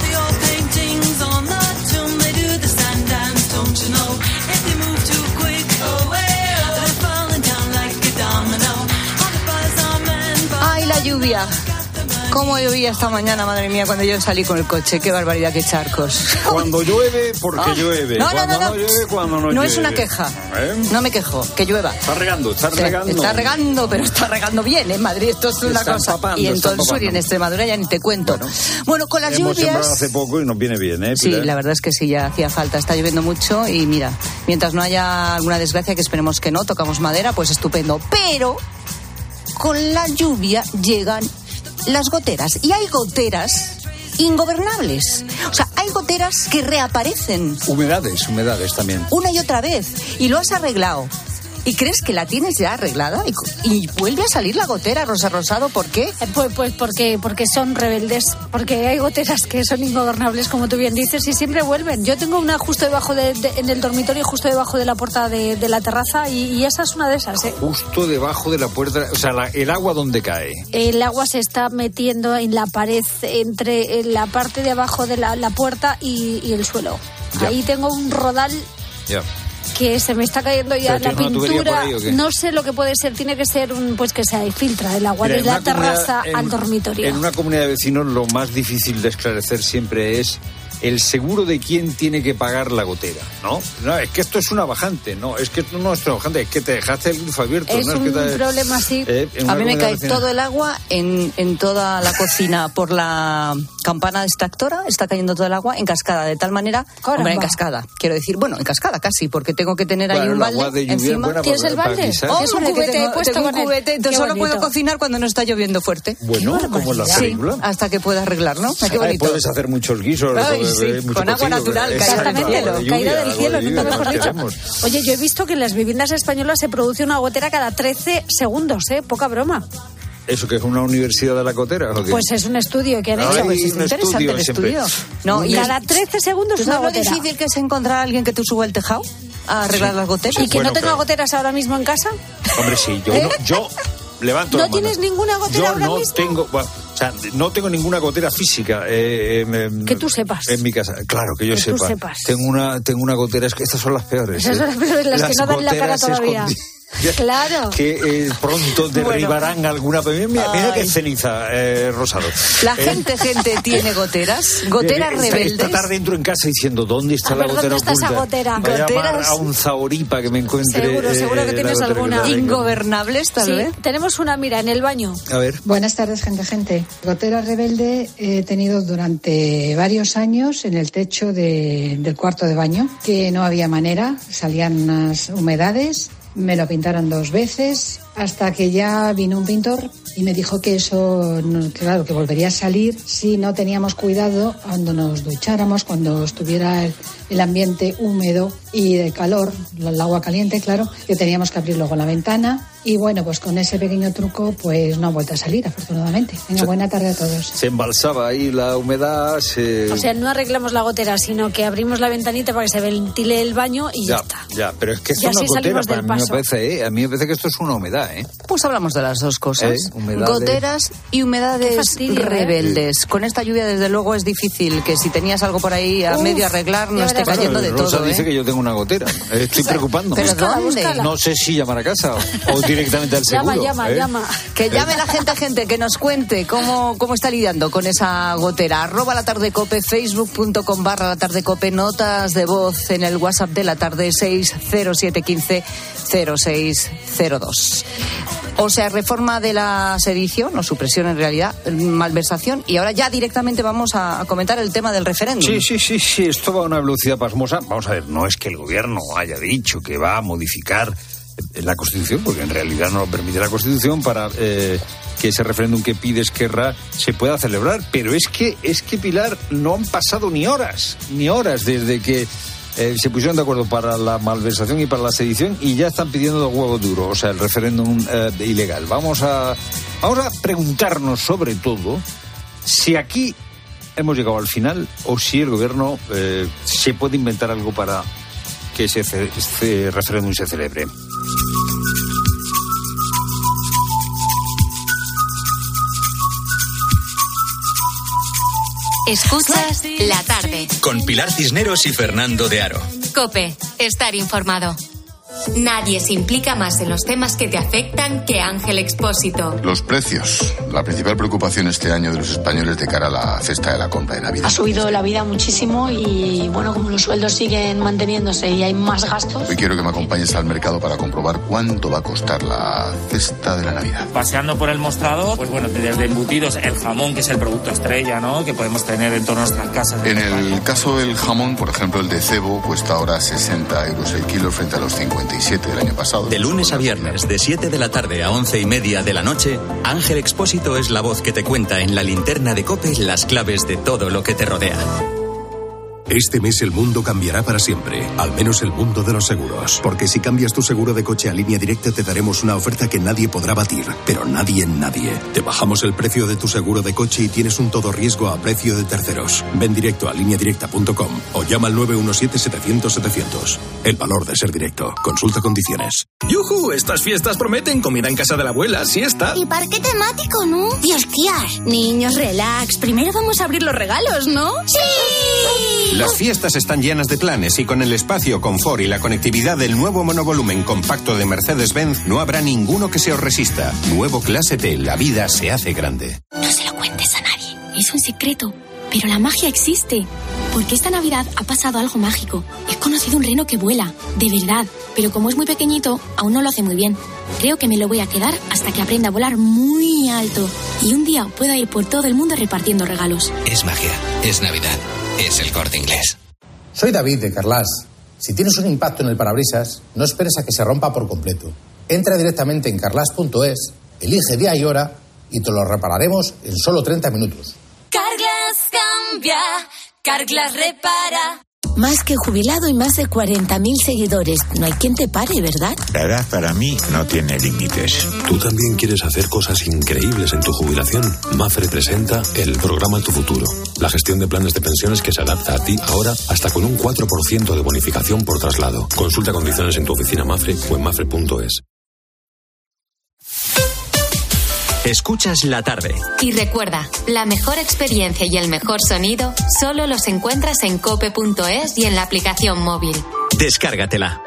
Ay, la lluvia. ¿Cómo llovía esta mañana, madre mía, cuando yo salí con el coche? Qué barbaridad, qué charcos. Cuando llueve, porque Oh, llueve. no, no, cuando no, no. no llueve, cuando no, No llueve. es una queja. ¿Eh? No me quejo, que llueva. Está regando, está Sí, regando. Está regando, pero está regando bien. En Madrid esto es una Está cosa. empapando, Y en está todo el sur y en empapando. Extremadura ya ni te cuento. Bueno, con las Hemos sembrado lluvias... hace poco y nos viene bien, ¿eh, Sí, Pilar? la verdad es que sí, ya hacía falta. Está lloviendo mucho y mira, mientras no haya alguna desgracia, que esperemos que no, tocamos madera, pues estupendo. Pero con la lluvia llegan las goteras. Y hay goteras ingobernables. O sea, hay goteras que reaparecen Humedades, humedades también. una y otra vez. Y lo has arreglado. ¿Y crees que la tienes ya arreglada? Y, y vuelve a salir la gotera, Rosa Rosado, ¿por qué? Eh, pues, pues porque, porque son rebeldes, porque hay goteras que son ingobernables, como tú bien dices, y siempre vuelven. Yo tengo una justo debajo de, de en el dormitorio, justo debajo de la puerta de, de la terraza, y, y esa es una de esas, ¿eh? Justo debajo de la puerta, o sea, la, el agua, ¿dónde cae? El agua se está metiendo en la pared, entre la parte de abajo de la, la puerta y, y el suelo. Ya. Ahí tengo un rodal... Ya. Que se me está cayendo ya la pintura, ahí, no sé lo que puede ser, tiene que ser un, pues que se filtra el agua. Mira, de la terraza en, al dormitorio. En una comunidad de vecinos lo más difícil de esclarecer siempre es el seguro de quién tiene que pagar la gotera, ¿no? No, es que esto es una bajante, no, es que esto no es una bajante, es que te dejaste el grifo abierto. Es, ¿no? un es que te, problema así. Eh, a mí me cae vecina. Todo el agua en, en toda la cocina por la campana extractora, está cayendo todo el agua en cascada, de tal manera, Caramba. hombre, en cascada, quiero decir, bueno, en cascada casi, porque tengo que tener bueno, ahí un balde encima. ¿Tienes el balde? Oh, es un cubete tengo, puesto tengo con un cubete, entonces solo bonito. puedo cocinar cuando no está lloviendo fuerte. Bueno, como en la película. Sí, hasta que pueda arreglar, ¿no? Qué bonito. Ay, puedes hacer muchos guisos. Ay, sí, mucho con agua cocido, natural. Exactamente, lo, lluvia, caída del cielo, nunca mejor dicho. Queremos. Oye, yo he visto que en las viviendas españolas se produce una gotera cada trece segundos, ¿eh? Poca broma. ¿Eso que es una universidad de la gotera? ¿O qué? Pues es un estudio que han no, hecho. Pues es interesante el estudio. No, y cada trece segundos una gotera. ¿Sabes lo difícil que es encontrar a alguien que te suba el tejado a arreglar sí. las goteras? ¿Y que bueno, no tenga pero... goteras ahora mismo en casa? Hombre, sí, yo, ¿Eh? no, yo levanto ¿No la mano. tienes ninguna gotera yo ahora no mismo? Tengo, bueno, o sea, no tengo ninguna gotera física. Eh, eh, que tú sepas. En mi casa, claro, que yo que sepa. Tú sepas. Tengo una, tengo una gotera, es que estas son las peores. Esas eh. son las peores, las, las que no dan la cara todavía. Escondi... Claro. Que eh, pronto derribarán bueno. alguna. Mira, mira qué ceniza, eh, Rosado. La gente, eh. gente, tiene goteras, goteras eh, rebeldes. Esta tarde entro en casa diciendo, ¿dónde está a la ver, gotera ¿dónde está oculta? esa gotera? Voy a llamar Goteras... a un zaoripa que me encuentre. Seguro, seguro que eh, tienes alguna. Ingobernables, tal sí, vez. Tenemos una, mira, en el baño. A ver. Buenas tardes, gente, gente. Gotera rebelde he tenido durante varios años en el techo de, del cuarto de baño, que no había manera, salían unas humedades. Me lo pintaron dos veces hasta que ya vino un pintor y me dijo que eso, claro, que volvería a salir si no teníamos cuidado cuando nos ducháramos, cuando estuviera el, el ambiente húmedo y de calor, el agua caliente, claro, que teníamos que abrir luego la ventana. Y bueno, pues con ese pequeño truco, pues no ha vuelto a salir, afortunadamente. Venga, se, buena tarde a todos. Se embalsaba ahí la humedad, se... O sea, no arreglamos la gotera, sino que abrimos la ventanita para que se ventile el baño y ya, ya está. Ya, pero es que esto es una gotera, para mí me parece, ¿eh? A mí me parece que esto es una humedad, ¿eh? Pues hablamos de las dos cosas. ¿Eh? Humedades. Goteras y humedades fastidio, rebeldes. ¿eh? Con esta lluvia, desde luego, es difícil que si tenías algo por ahí a Uf, medio arreglar, no esté cayendo de Rosa todo. dice ¿eh? que yo tengo una gotera. Estoy preocupándome. ¿Pero búscala, dónde? Búscala. No sé si llamar a casa o, o directamente al seguro. Llama, llama, ¿eh? llama. Que llame la gente, gente, que nos cuente cómo, cómo está lidiando con esa gotera. Arroba la tarde cope, facebook punto com barra la tarde cope, notas de voz en el WhatsApp de la tarde seis cero siete uno cinco cero seis cero dos. O sea, reforma de la sedición, o supresión en realidad, malversación, y ahora ya directamente vamos a, a comentar el tema del referéndum. Sí, sí, sí, sí, esto va a una velocidad pasmosa. Vamos a ver, no es que el gobierno haya dicho que va a modificar la Constitución, porque en realidad no lo permite la Constitución para eh, que ese referéndum que pide Esquerra se pueda celebrar, pero es que, es que Pilar, no han pasado ni horas, ni horas desde que Eh, se pusieron de acuerdo para la malversación y para la sedición y ya están pidiendo huevo duro, o sea, el referéndum eh, ilegal. Vamos a, vamos a preguntarnos sobre todo si aquí hemos llegado al final o si el gobierno eh, se puede inventar algo para que ese, este referéndum se celebre. Escuchas La Tarde. Con Pilar Cisneros y Fernando de Aro. COPE. Estar informado. Nadie se implica más en los temas que te afectan que Ángel Expósito. Los precios. La principal preocupación este año de los españoles de cara a la cesta de la compra de Navidad. Ha subido la vida muchísimo y, bueno, como los sueldos siguen manteniéndose y hay más gastos. Hoy quiero que me acompañes al mercado para comprobar cuánto va a costar la cesta de la Navidad. Paseando por el mostrador, pues bueno, desde embutidos, el jamón, que es el producto estrella, ¿no?, que podemos tener en todas nuestras casas. En el caso del jamón, por ejemplo, el de cebo cuesta ahora sesenta euros el kilo frente a los cincuenta y siete del año pasado. De lunes a viernes, de siete de la tarde a once y media de la noche, Ángel Expósito es la voz que te cuenta en la linterna de COPE las claves de todo lo que te rodea. Este mes el mundo cambiará para siempre, al menos el mundo de los seguros. Porque si cambias tu seguro de coche a Línea Directa te daremos una oferta que nadie podrá batir, pero nadie en nadie. Te bajamos el precio de tu seguro de coche y tienes un todo riesgo a precio de terceros. Ven directo a línea directa punto com o llama al nueve uno siete setecientos setecientos. El valor de ser directo. Consulta condiciones. ¡Yujú! Estas fiestas prometen comida en casa de la abuela, siesta. Y parque temático, ¿no? Y esquiar. Niños, relax. Primero vamos a abrir los regalos, ¿no? ¡Sí! Las fiestas están llenas de planes y con el espacio, confort y la conectividad del nuevo monovolumen compacto de Mercedes-Benz no habrá ninguno que se os resista. Nuevo Clase T, la vida se hace grande. No se lo cuentes a nadie, es un secreto. Pero la magia existe, porque esta Navidad ha pasado algo mágico. He conocido un reno que vuela, de verdad, pero como es muy pequeñito, aún no lo hace muy bien. Creo que me lo voy a quedar hasta que aprenda a volar muy alto y un día pueda ir por todo el mundo repartiendo regalos. Es magia, es Navidad, es El Corte Inglés. Soy David de Carlas. Si tienes un impacto en el parabrisas, no esperes a que se rompa por completo. Entra directamente en carlas punto es, elige día y hora y te lo repararemos en solo treinta minutos. Carglass cambia, Carglass repara. Más que jubilado y más de cuarenta mil seguidores. No hay quien te pare, ¿verdad? La edad para mí no tiene límites. ¿Tú también quieres hacer cosas increíbles en tu jubilación? Mafre presenta el programa Tu Futuro. La gestión de planes de pensiones que se adapta a ti ahora hasta con un cuatro por ciento de bonificación por traslado. Consulta condiciones en tu oficina Mafre o en mafre punto es. Escuchas La Tarde. Y recuerda, la mejor experiencia y el mejor sonido solo los encuentras en cope punto es y en la aplicación móvil. Descárgatela.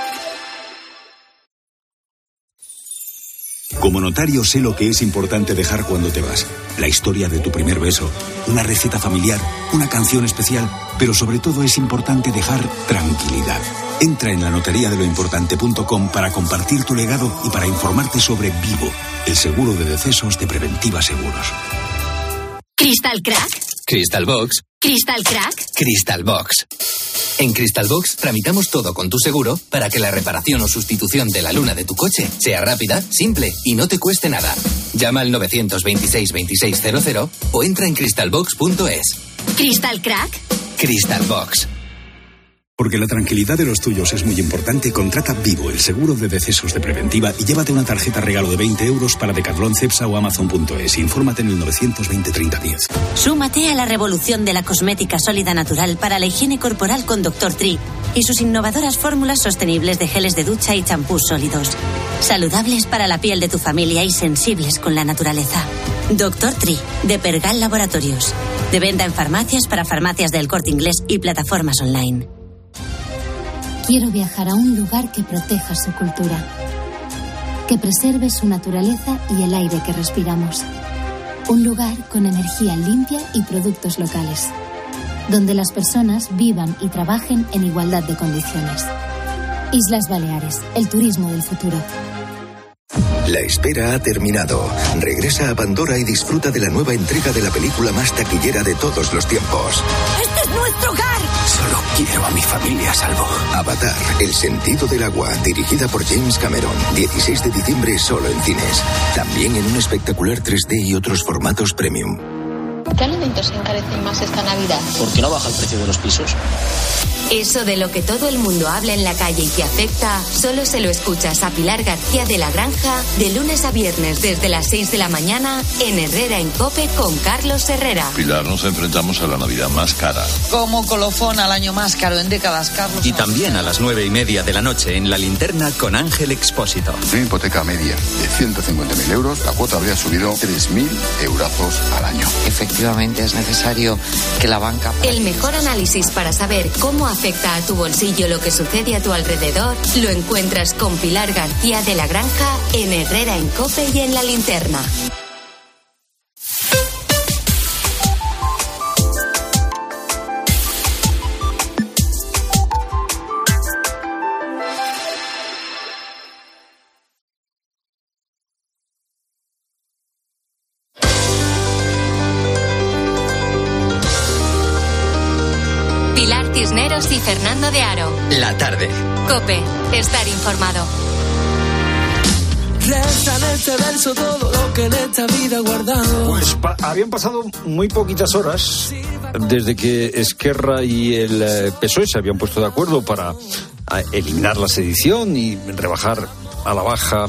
Como notario sé lo que es importante dejar cuando te vas. La historia de tu primer beso, una receta familiar, una canción especial, pero sobre todo es importante dejar tranquilidad. Entra en la notaría de lo importante punto com para compartir tu legado y para informarte sobre Vivo, el seguro de decesos de Preventiva Seguros. ¿Crystal Crack? Crystal Box. ¿Crystal Crack? Crystal Box. En Crystal Box tramitamos todo con tu seguro para que la reparación o sustitución de la luna de tu coche sea rápida, simple y no te cueste nada. Llama al nueve dos seis, veintiséis cero cero o entra en crystal box punto es. ¿Crystal Crack? Crystal Box. Porque la tranquilidad de los tuyos es muy importante, contrata Vivo, el seguro de decesos de Preventiva, y llévate una tarjeta regalo de veinte euros para Decathlon, Cepsa o amazon punto es. Infórmate en el novecientos veinte, treinta, diez. Súmate a la revolución de la cosmética sólida natural para la higiene corporal con doctor Tri y sus innovadoras fórmulas sostenibles de geles de ducha y champús sólidos. Saludables para la piel de tu familia y sensibles con la naturaleza. doctor Tri, de Pergal Laboratorios. De venta en farmacias para farmacias del Corte Inglés y plataformas online. Quiero viajar a un lugar que proteja su cultura, que preserve su naturaleza y el aire que respiramos. Un lugar con energía limpia y productos locales, donde las personas vivan y trabajen en igualdad de condiciones. Islas Baleares, el turismo del futuro. La espera ha terminado. Regresa a Pandora y disfruta de la nueva entrega de la película más taquillera de todos los tiempos. ¡Este es nuestro hogar! Solo quiero a mi familia a salvo. Avatar, el sentido del agua, dirigida por James Cameron. dieciséis de diciembre solo en cines. También en un espectacular tres D y otros formatos premium. ¿Qué alimentos se encarecen más esta Navidad? ¿Por qué no baja el precio de los pisos? Eso de lo que todo el mundo habla en la calle y que afecta, solo se lo escuchas a Pilar García de la Granja de lunes a viernes desde las seis de la mañana en Herrera en Cope con Carlos Herrera. Pilar, nos enfrentamos a la Navidad más cara. Como colofón al año más caro en décadas, Carlos. Y también a las nueve y media de la noche en La Linterna con Ángel Expósito. Una hipoteca media de ciento cincuenta mil euros, la cuota habría subido tres mil eurazos al año. Efectivamente es necesario que la banca... El mejor análisis para saber cómo afecta a tu bolsillo lo que sucede a tu alrededor lo encuentras con Pilar García de la Granja en Herrera en Cope y en La Linterna. Pilar Cisneros y Fernando de Aro. La Tarde. Cope, estar informado. Resta en este verso todo lo que en esta vida he guardado. Pues pa- habían pasado muy poquitas horas desde que Esquerra y el eh, P S O E se habían puesto de acuerdo para a, eliminar la sedición y rebajar a la baja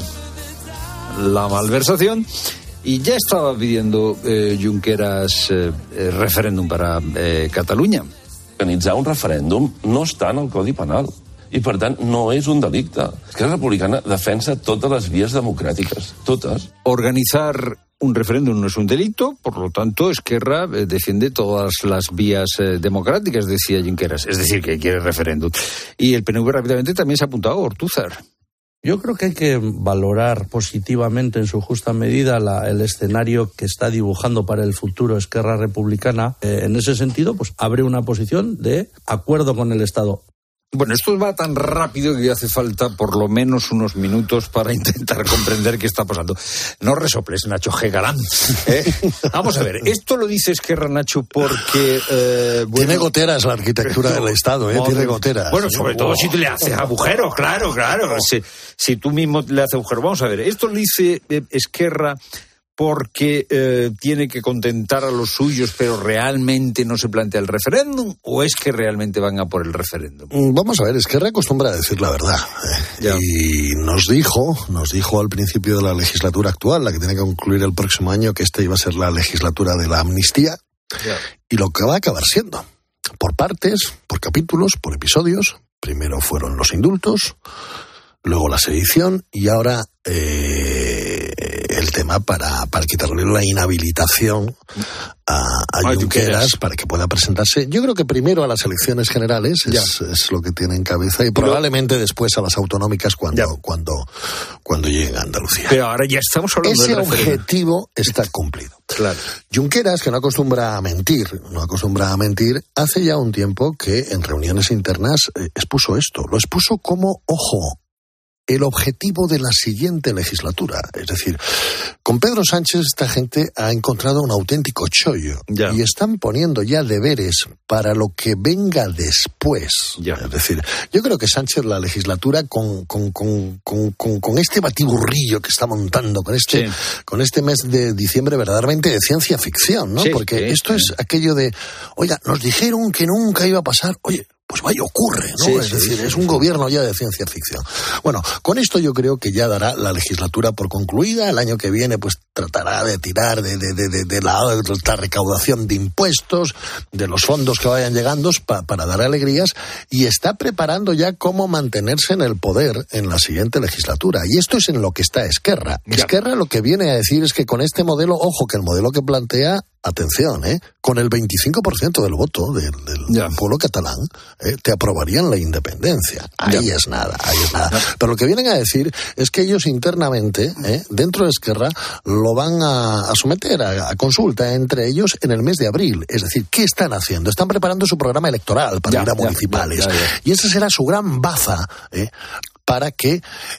la malversación, y ya estaba pidiendo eh, Junqueras eh, eh, referéndum para eh, Catalunya. Organitzar un referèndum no està en el Codi Penal i, per tant, no és un delicte. Esquerra Republicana defensa totes les vies democràtiques, totes. Organizar un referéndum no es un delito, por lo tanto, Esquerra eh, defiende todas las vías eh, democráticas, decía Junqueras, es decir, que quiere referéndum. Y el P N V rápidamente también se ha apuntado, Ortúzar. Yo creo que hay que valorar positivamente en su justa medida la, el escenario que está dibujando para el futuro Esquerra Republicana. Eh, en ese sentido, pues abre una posición de acuerdo con el Estado. Bueno, esto va tan rápido que hace falta por lo menos unos minutos para intentar comprender qué está pasando. No resoples, Nacho G. Galán. ¿Eh? Vamos a ver, esto lo dice Esquerra, Nacho, porque... Eh, bueno, tiene goteras la arquitectura pero, del Estado, ¿eh? Tiene goteras. Bueno, sobre todo oh. si le haces agujeros, claro, claro. Si, si tú mismo le haces agujeros. Vamos a ver, esto lo dice eh, Esquerra porque eh, tiene que contentar a los suyos, pero realmente no se plantea el referéndum, o es que realmente van a por el referéndum. Vamos a ver, Esquerra acostumbra a decir la verdad. Eh, y nos dijo, nos dijo al principio de la legislatura actual, la que tiene que concluir el próximo año, que esta iba a ser la legislatura de la amnistía, ya. Y lo que va a acabar siendo, por partes, por capítulos, por episodios. Primero fueron los indultos, luego la sedición y ahora eh, el tema para, para quitarle la inhabilitación a, a Junqueras, Junqueras para que pueda presentarse. Yo creo que primero a las elecciones generales es, es lo que tiene en cabeza, y probablemente después a las autonómicas cuando, cuando, cuando llegue a Andalucía. Pero ahora ya estamos hablando Ese del objetivo está cumplido. Claro. Junqueras, que no acostumbra a mentir, no acostumbra a mentir, hace ya un tiempo que en reuniones internas eh, expuso esto. Lo expuso como, ojo, el objetivo de la siguiente legislatura. Es decir, con Pedro Sánchez esta gente ha encontrado un auténtico chollo ya. Y están poniendo ya deberes para lo que venga después. Ya. Es decir, yo creo que Sánchez la legislatura con, con, con, con, con, con este batiburrillo que está montando, con este, sí. con este mes de diciembre verdaderamente de ciencia ficción, ¿no? Sí, Porque sí, esto sí. es aquello de, oiga, nos dijeron que nunca iba a pasar, oye, pues vaya, ocurre, ¿no? Sí, es sí, decir, sí, es un sí. gobierno ya de ciencia ficción. Bueno, con esto yo creo que ya dará la legislatura por concluida. El año que viene pues tratará de tirar de, de, de, de, de, la, de la recaudación de impuestos, de los fondos que vayan llegando pa, para dar alegrías, y está preparando ya cómo mantenerse en el poder en la siguiente legislatura. Y esto es en lo que está Esquerra. Ya. Esquerra lo que viene a decir es que con este modelo, ojo, que el modelo que plantea, atención, ¿eh? Con el veinticinco por ciento del voto del, del pueblo catalán, ¿eh? Te aprobarían la independencia. Ahí ya. es nada, ahí es nada. Ya. Pero lo que vienen a decir es que ellos internamente, ¿eh? dentro de Esquerra, lo van a, a someter a, a consulta entre ellos en el mes de abril. Es decir, ¿qué están haciendo? Están preparando su programa electoral para ya, ir a ya, municipales. Ya, ya, ya. Y esa será su gran baza, ¿eh? para que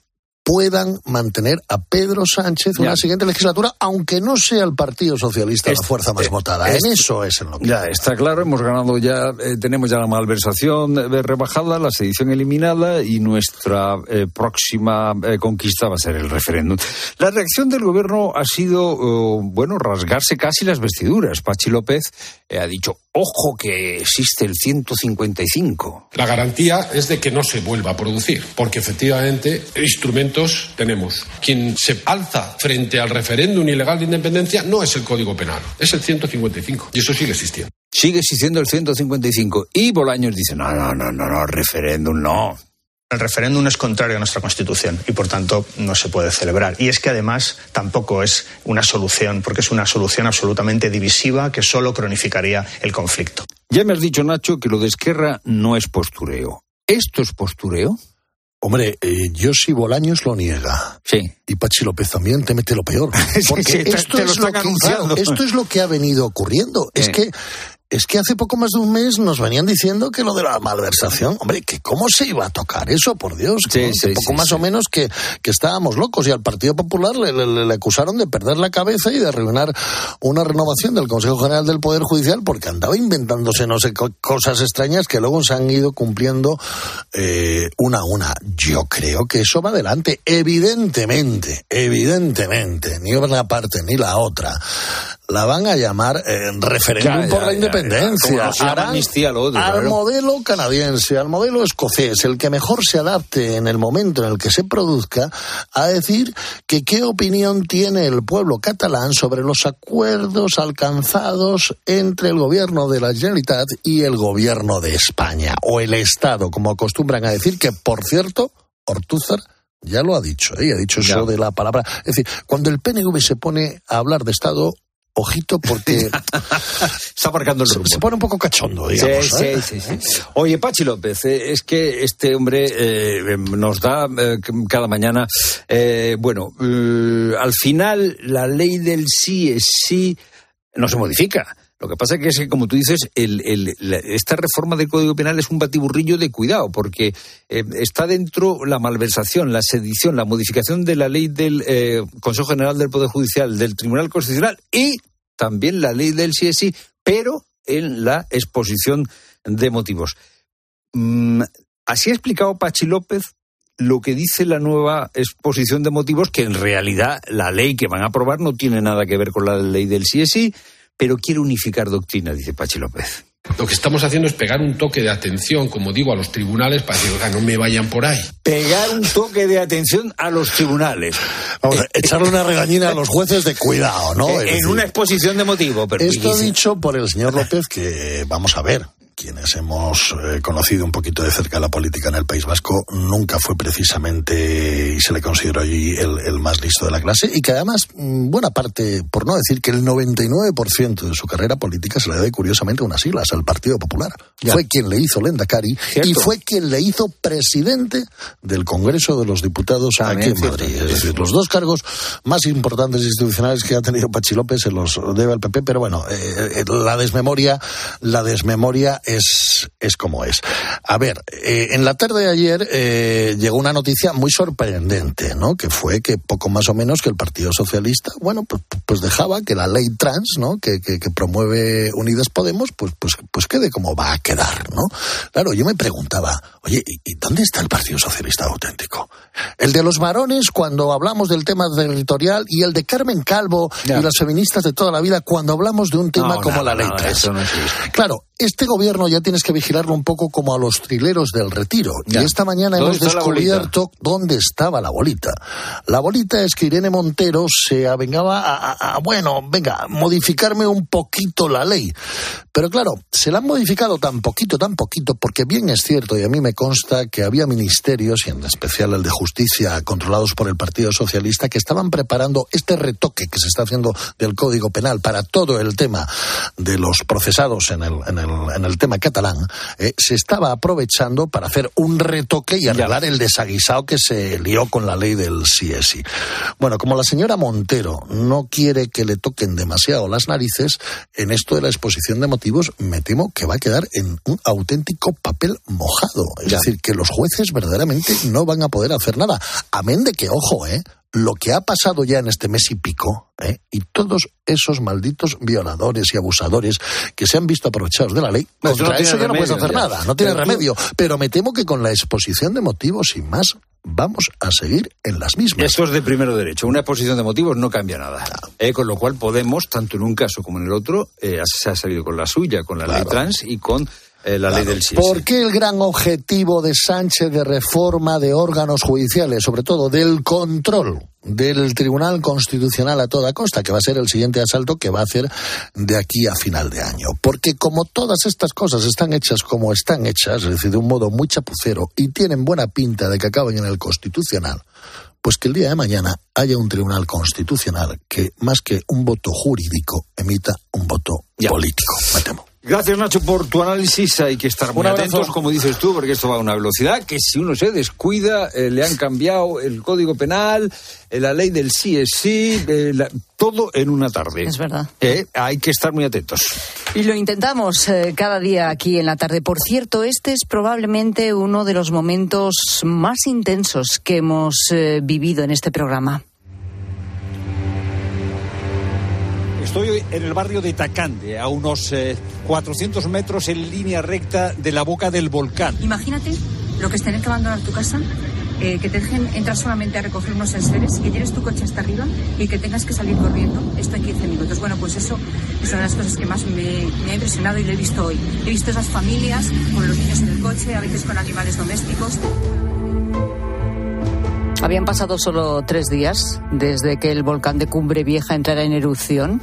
puedan mantener a Pedro Sánchez en la siguiente legislatura, aunque no sea el Partido Socialista es, la fuerza más eh, votada. Es, en eso es en lo que... Ya, está claro, hemos ganado ya, eh, tenemos ya la malversación eh, rebajada, la sedición eliminada, y nuestra eh, próxima eh, conquista va a ser el referéndum. La reacción del gobierno ha sido, eh, bueno, rasgarse casi las vestiduras. Pachi López eh, ha dicho, ojo que existe el ciento cincuenta y cinco. La garantía es de que no se vuelva a producir, porque efectivamente instrumentos tenemos. Quien se alza frente al referéndum ilegal de independencia no es el Código Penal, es el ciento cincuenta y cinco, y eso sigue existiendo. Sigue existiendo el ciento cincuenta y cinco, y Bolaños dice, no, no, no, no, no, referéndum no. El referéndum es contrario a nuestra Constitución y, por tanto, no se puede celebrar. Y es que, además, tampoco es una solución, porque es una solución absolutamente divisiva que solo cronificaría el conflicto. Ya me has dicho, Nacho, que lo de Esquerra no es postureo. ¿Esto es postureo? Hombre, eh, yo si Bolaños lo niega, sí, y Pachi López también, te mete lo peor. Porque sí, sí, esto, te, te es lo que, claro, esto es lo que ha venido ocurriendo. Sí. Es que es que hace poco más de un mes nos venían diciendo que lo de la malversación, hombre, que cómo se iba a tocar eso, por Dios. Sí, ¿no? sí, poco sí, más sí. o menos que, que estábamos locos, y al Partido Popular le, le, le acusaron de perder la cabeza y de arruinar una renovación del Consejo General del Poder Judicial porque andaba inventándose no sé co- cosas extrañas que luego se han ido cumpliendo eh, una a una. Yo creo que eso va adelante, evidentemente, evidentemente, ni una parte ni la otra. La van a llamar eh, referéndum Ya, por ya, la ya, independencia. ya, ya. Como no se llama Harán amnistía lo otro, al claro. modelo canadiense, al modelo escocés, el que mejor se adapte en el momento en el que se produzca, a decir que qué opinión tiene el pueblo catalán sobre los acuerdos alcanzados entre el gobierno de la Generalitat y el gobierno de España, o el Estado, como acostumbran a decir, que por cierto, Ortúzar ya lo ha dicho, ¿eh? Ha dicho eso Ya. de la palabra. Es decir, cuando el P N V se pone a hablar de Estado, ojito, porque está marcando el rumbo. se pone un poco cachondo, digamos. Sí, ¿eh? sí, sí, sí. Oye, Pachi López, eh, es que este hombre eh, nos da eh, cada mañana, eh, bueno, eh, al final la ley del sí es sí no se modifica. Lo que pasa que es que, como tú dices, el, el, la, esta reforma del Código Penal es un batiburrillo de cuidado, porque eh, está dentro la malversación, la sedición, la modificación de la ley del eh, Consejo General del Poder Judicial, del Tribunal Constitucional y también la ley del sí es sí, pero en la exposición de motivos. Mm, así ha explicado Pachi López lo que dice la nueva exposición de motivos, que en realidad la ley que van a aprobar no tiene nada que ver con la ley del sí es sí, pero quiere unificar doctrina, dice Pachi López. Lo que estamos haciendo es pegar un toque de atención, como digo, a los tribunales para decir, oiga, no me vayan por ahí. Pegar un toque de atención a los tribunales. Vamos a echarle una regañina a los jueces de cuidado, ¿no? En, Es en decir, una exposición de motivo. Pero esto dicho por el señor López, que vamos a ver, quienes hemos eh, conocido un poquito de cerca la política en el País Vasco, nunca fue precisamente, y se le consideró allí el, el más listo de la clase, y que además, buena parte, por no decir que el noventa y nueve por ciento de su carrera política se le debe curiosamente a unas siglas, al Partido Popular. Ya. Fue quien le hizo Lehendakari y fue quien le hizo presidente del Congreso de los Diputados aquí en Madrid. Es decir, los dos cargos más importantes institucionales que ha tenido Pachi López se los debe al P P, pero bueno, eh, la desmemoria, la desmemoria es, es como es. A ver, eh, en la tarde de ayer eh, llegó una noticia muy sorprendente, ¿no? Que fue que poco más o menos que el Partido Socialista, bueno, pues, pues dejaba que la ley trans, ¿no? Que, que, que promueve Unidas Podemos, pues, pues, pues quede como va a quedar, ¿no? Claro, yo me preguntaba, oye, ¿y, y dónde está el Partido Socialista auténtico? El de los varones cuando hablamos del tema territorial, y el de Carmen Calvo ya. y las feministas de toda la vida cuando hablamos de un tema no, como nada, la ley nada, trans. Eso no existe. Claro, este gobierno ya tienes que vigilarlo un poco como a los trileros del Retiro. Ya. Y esta mañana hemos descubierto dónde estaba la bolita. La bolita es que Irene Montero se avengaba a, a, a, bueno, venga, modificarme un poquito la ley. Pero claro, se la han modificado tan poquito, tan poquito, porque bien es cierto, y a mí me consta que había ministerios, y en especial el de Justicia, controlados por el Partido Socialista, que estaban preparando este retoque que se está haciendo del Código Penal para todo el tema de los procesados en el, en el, en el tema catalán, eh, se estaba aprovechando para hacer un retoque y arreglar ya. el desaguisado que se lió con la ley del sí es sí. Bueno, como la señora Montero no quiere que le toquen demasiado las narices, en esto de la exposición de motivos me temo que va a quedar en un auténtico papel mojado. Es ya. decir, que los jueces verdaderamente no van a poder hacer nada. Amén de que, ojo, eh, lo que ha pasado ya en este mes y pico, ¿eh? y todos esos malditos violadores y abusadores que se han visto aprovechados de la ley, no, contra eso, no eso ya remedio, no puedes hacer ya. nada, no tiene pero remedio. Tú... Pero me temo que con la exposición de motivos y más, vamos a seguir en las mismas. Esto es de primero derecho. Una exposición de motivos no cambia nada. Claro. Eh, con lo cual Podemos, tanto en un caso como en el otro, eh, se ha salido con la suya, con la claro. ley trans y con... Eh, la claro. ley del sí es sí. ¿Por qué el gran objetivo de Sánchez de reforma de órganos judiciales, sobre todo del control del Tribunal Constitucional a toda costa, que va a ser el siguiente asalto que va a hacer de aquí a final de año? Porque como todas estas cosas están hechas como están hechas, es decir, de un modo muy chapucero, y tienen buena pinta de que acaben en el Constitucional, pues que el día de mañana haya un Tribunal Constitucional que, más que un voto jurídico, emita un voto ya. político, me temo. Gracias, Nacho, por tu análisis. Hay que estar muy atentos, como dices tú, porque esto va a una velocidad que si uno se descuida, eh, le han cambiado el Código Penal, eh, la ley del sí es sí, eh, la, todo en una tarde. Es verdad. Eh, hay que estar muy atentos. Y lo intentamos eh, cada día aquí en la tarde. Por cierto, este es probablemente uno de los momentos más intensos que hemos eh, vivido en este programa. Estoy hoy en el barrio de Tacande, a unos eh, cuatrocientos metros en línea recta de la boca del volcán. Imagínate lo que es tener que abandonar tu casa, eh, que te dejen entrar solamente a recoger unos enseres, que lleves tu coche hasta arriba y que tengas que salir corriendo, esto en quince minutos. Bueno, pues eso es una de las cosas que más me, me ha impresionado y lo he visto hoy. He visto esas familias con los niños en el coche, a veces con animales domésticos. Habían pasado solo tres días desde que el volcán de Cumbre Vieja entrara en erupción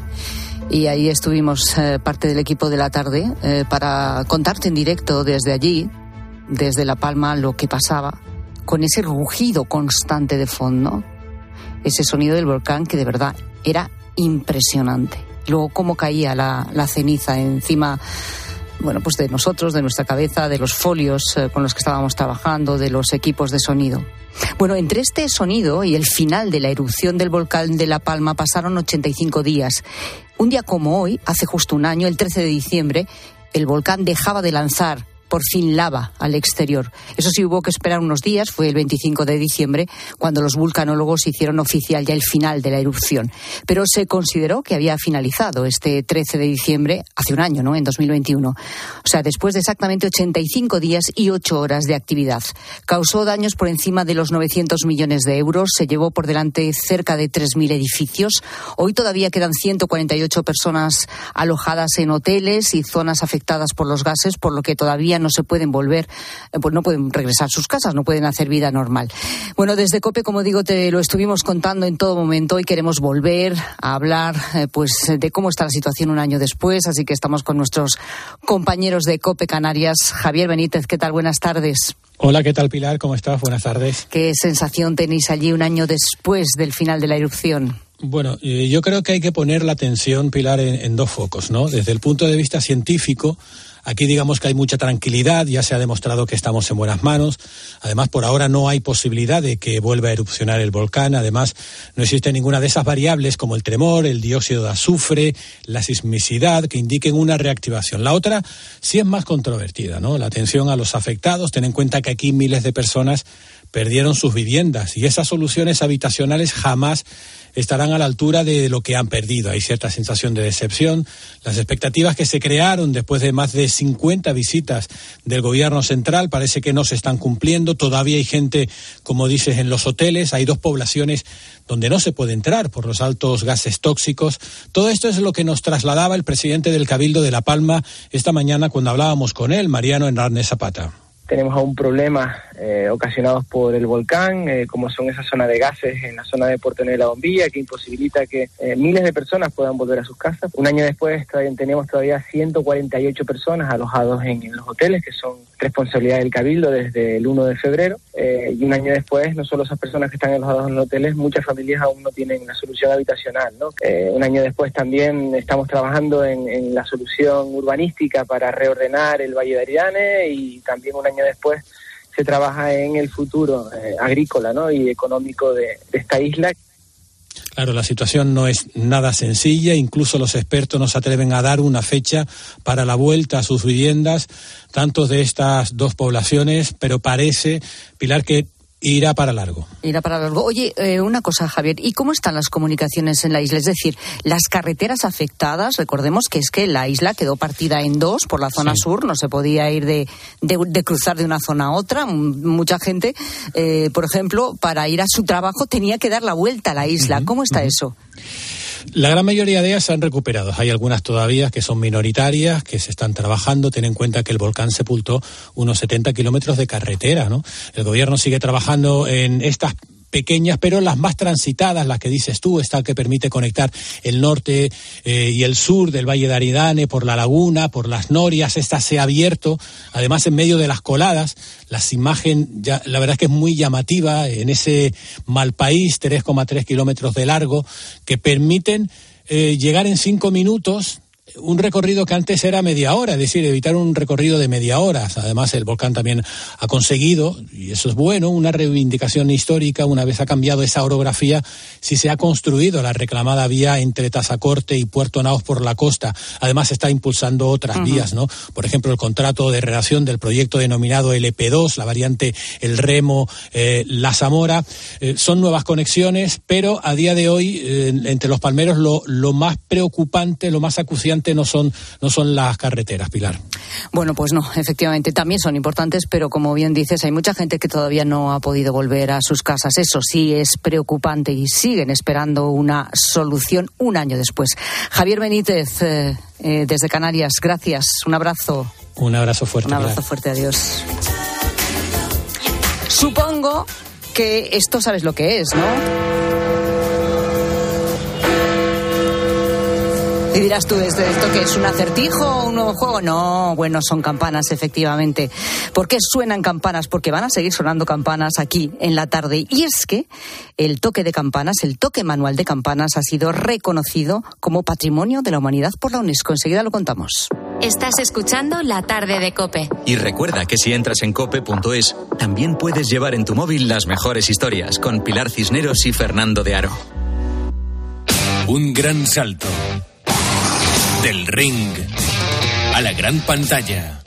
y ahí estuvimos eh, parte del equipo de la tarde eh, para contarte en directo desde allí, desde La Palma, lo que pasaba con ese rugido constante de fondo, ese sonido del volcán que de verdad era impresionante. Luego cómo caía la, la ceniza encima, bueno, pues de nosotros, de nuestra cabeza, de los folios eh, con los que estábamos trabajando, de los equipos de sonido. Bueno, entre este sonido y el final de la erupción del volcán de La Palma pasaron ochenta y cinco días. Un día como hoy, hace justo un año, el trece de diciembre, el volcán dejaba de lanzar por fin lava al exterior. Eso sí, hubo que esperar unos días, fue el veinticinco de diciembre, cuando los vulcanólogos hicieron oficial ya el final de la erupción. Pero se consideró que había finalizado este trece de diciembre, hace un año, ¿no?, en dos mil veintiuno. O sea, después de exactamente ochenta y cinco días y ocho horas de actividad. Causó daños por encima de los novecientos millones de euros, se llevó por delante cerca de tres mil edificios. Hoy todavía quedan ciento cuarenta y ocho personas alojadas en hoteles y zonas afectadas por los gases, por lo que todavía no se pueden volver, pues no pueden regresar a sus casas, no pueden hacer vida normal. Bueno, desde COPE, como digo, te lo estuvimos contando en todo momento y queremos volver a hablar eh, pues de cómo está la situación un año después, así que estamos con nuestros compañeros de COPE Canarias. Javier Benítez, ¿qué tal? Buenas tardes. Hola, ¿qué tal, Pilar? ¿Cómo estás? Buenas tardes. ¿Qué sensación tenéis allí un año después del final de la erupción? Bueno, eh, yo creo que hay que poner la atención, Pilar, en, en dos focos, ¿no? Desde el punto de vista científico, aquí digamos que hay mucha tranquilidad, ya se ha demostrado que estamos en buenas manos. Además, por ahora no hay posibilidad de que vuelva a erupcionar el volcán. Además, no existe ninguna de esas variables como el tremor, el dióxido de azufre, la sismicidad, que indiquen una reactivación. La otra sí es más controvertida, ¿no? La atención a los afectados. Ten en cuenta que aquí miles de personas perdieron sus viviendas y esas soluciones habitacionales jamás estarán a la altura de lo que han perdido. Hay cierta sensación de decepción. Las expectativas que se crearon después de más de cincuenta visitas del gobierno central parece que no se están cumpliendo. Todavía hay gente, como dices, en los hoteles. Hay dos poblaciones donde no se puede entrar por los altos gases tóxicos. Todo esto es lo que nos trasladaba el presidente del Cabildo de La Palma esta mañana cuando hablábamos con él, Mariano Hernández Zapata. Tenemos aún problemas eh, ocasionados por el volcán, eh, como son esa zona de gases en la zona de Puerto de la Bombilla, que imposibilita que eh, miles de personas puedan volver a sus casas. Un año después todavía, tenemos todavía ciento cuarenta y ocho personas alojados en, en los hoteles, que son responsabilidad del Cabildo desde el uno de febrero. Eh, y un año después, no solo esas personas que están alojadas en los hoteles, muchas familias aún no tienen una solución habitacional, ¿no? Eh, un año después también estamos trabajando en, en la solución urbanística para reordenar el Valle de Aridane, y también un año después se trabaja en el futuro eh, agrícola, ¿no?, y económico de, de esta isla. Claro, la situación no es nada sencilla, incluso los expertos no se atreven a dar una fecha para la vuelta a sus viviendas, tantos de estas dos poblaciones, pero parece, Pilar, que irá para largo. Irá para largo. Oye, eh, una cosa, Javier, ¿y cómo están las comunicaciones en la isla? Es decir, las carreteras afectadas, recordemos que es que la isla quedó partida en dos por la zona sí. sur, no se podía ir de, de, de cruzar de una zona a otra. Mucha gente, eh, por ejemplo, para ir a su trabajo tenía que dar la vuelta a la isla. Uh-huh, ¿Cómo está uh-huh. eso? La gran mayoría de ellas se han recuperado. Hay algunas todavía que son minoritarias, que se están trabajando. Ten en cuenta que el volcán sepultó unos setenta kilómetros de carretera, ¿no? El gobierno sigue trabajando en estas pequeñas, pero las más transitadas, las que dices tú, esta que permite conectar el norte eh, y el sur del Valle de Aridane por la laguna, por las norias. Esta se ha abierto, además en medio de las coladas. Las imágenes, ya, la verdad es que es muy llamativa en ese mal país, tres coma tres kilómetros de largo, que permiten eh, llegar en cinco minutos un recorrido que antes era media hora, es decir, evitar un recorrido de media hora. Además, el volcán también ha conseguido, y eso es bueno, una reivindicación histórica. Una vez ha cambiado esa orografía, si se ha construido la reclamada vía entre Tazacorte y Puerto Naos por la costa. Además, está impulsando otras uh-huh. vías, ¿no? Por ejemplo, el contrato de redacción del proyecto denominado L P dos, la variante El Remo, eh, La Zamora. Eh, son nuevas conexiones, pero a día de hoy, eh, entre los palmeros, lo, lo más preocupante, lo más acuciante no son, no son las carreteras, Pilar. Bueno, pues no, efectivamente, también son importantes, pero como bien dices, hay mucha gente que todavía no ha podido volver a sus casas. Eso sí es preocupante y siguen esperando una solución un año después. Javier Benítez, eh, eh, desde Canarias, gracias. Un abrazo. Un abrazo fuerte. Un abrazo Pilar. fuerte, adiós. Supongo que esto sabes lo que es, ¿no? Y dirás tú, ¿esto qué es, un acertijo o un nuevo juego? No, bueno, son campanas, efectivamente. ¿Por qué suenan campanas? Porque van a seguir sonando campanas aquí en la tarde. Y es que el toque de campanas, el toque manual de campanas, ha sido reconocido como Patrimonio de la Humanidad por la UNESCO. Enseguida lo contamos. Estás escuchando La Tarde de COPE. Y recuerda que si entras en cope punto es, también puedes llevar en tu móvil las mejores historias con Pilar Cisneros y Fernando de Aro. Un gran salto. Del ring a la gran pantalla.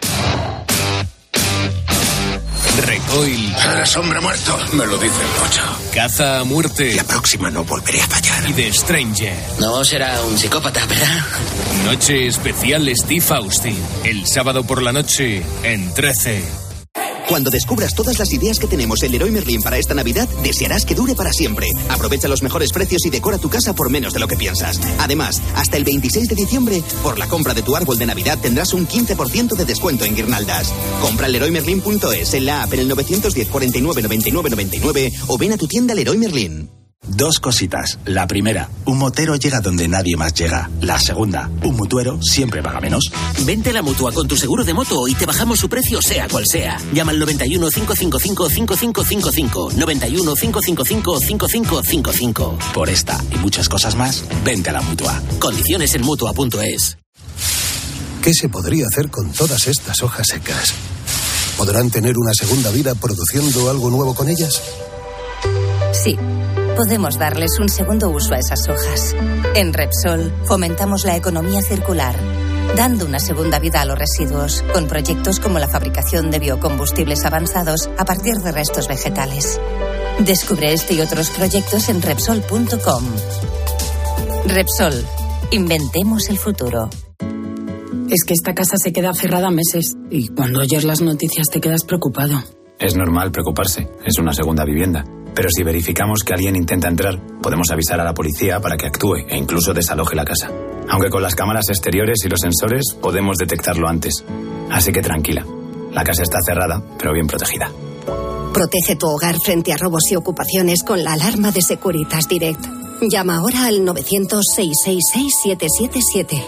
Recoil. Eres hombre muerto, me lo dice el ocho. Caza a muerte. La próxima no volveré a fallar. Y The Stranger. No será un psicópata, ¿verdad? Noche especial Steve Austin. El sábado por la noche en trece. Cuando descubras todas las ideas que tenemos en Leroy Merlin para esta Navidad, desearás que dure para siempre. Aprovecha los mejores precios y decora tu casa por menos de lo que piensas. Además, hasta el veintiséis de diciembre, por la compra de tu árbol de Navidad tendrás un quince por ciento de descuento en guirnaldas. Compra en leroy merlin punto es, en la app, en el nueve uno cero, cuarenta y nueve, noventa y nueve, noventa y nueve o ven a tu tienda Leroy Merlin. Dos cositas. La primera, un motero llega donde nadie más llega. La segunda, un mutuero siempre paga menos. Vente a la Mutua con tu seguro de moto y te bajamos su precio sea cual sea. Llama al noventa y uno, cinco cinco cinco, cinco cinco cinco cinco. noventa y uno, cinco cinco cinco, cinco cinco cinco cinco. Por esta y muchas cosas más, vente a la Mutua. Condiciones en mutua punto es. ¿Qué se podría hacer con todas estas hojas secas? ¿Podrán tener una segunda vida produciendo algo nuevo con ellas? Sí. Podemos darles un segundo uso a esas hojas. En Repsol fomentamos la economía circular, dando una segunda vida a los residuos, con proyectos como la fabricación de biocombustibles avanzados a partir de restos vegetales. Descubre este y otros proyectos en Repsol punto com. Repsol, inventemos el futuro. Es que esta casa se queda cerrada meses y cuando oyes las noticias te quedas preocupado. Es normal preocuparse, es una segunda vivienda. Pero si verificamos que alguien intenta entrar, podemos avisar a la policía para que actúe e incluso desaloje la casa. Aunque con las cámaras exteriores y los sensores podemos detectarlo antes. Así que tranquila, la casa está cerrada, pero bien protegida. Protege tu hogar frente a robos y ocupaciones con la alarma de Securitas Direct. Llama ahora al novecientos, seiscientos sesenta y seis, siete siete siete.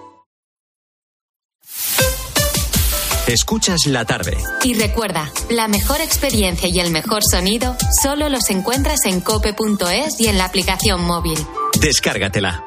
Escuchas La Tarde. Y recuerda, la mejor experiencia y el mejor sonido solo los encuentras en cope punto es y en la aplicación móvil. Descárgatela.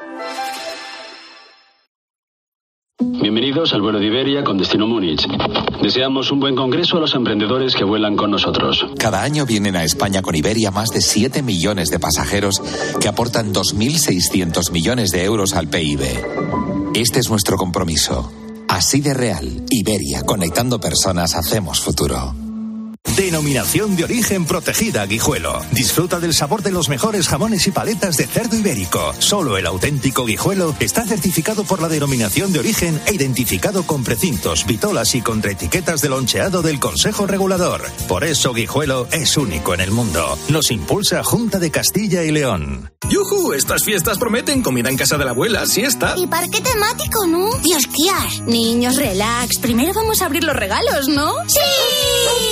Bienvenidos al vuelo de Iberia con destino Múnich. Deseamos un buen congreso a los emprendedores que vuelan con nosotros. Cada año vienen a España con Iberia más de siete millones de pasajeros que aportan dos mil seiscientos millones de euros al P I B. Este es nuestro compromiso. Así de real, Iberia, conectando personas, hacemos futuro. Denominación de origen protegida Guijuelo. Disfruta del sabor de los mejores jamones y paletas de cerdo ibérico. Solo el auténtico Guijuelo está certificado por la denominación de origen e identificado con precintos, vitolas y contraetiquetas de loncheado del Consejo Regulador. Por eso Guijuelo es único en el mundo. Nos impulsa Junta de Castilla y León. ¡Yujú! Estas fiestas prometen comida en casa de la abuela, siesta. Y parque temático, ¿no? Y esquiar. Niños, relax. Primero vamos a abrir los regalos, ¿no? ¡Sí! Las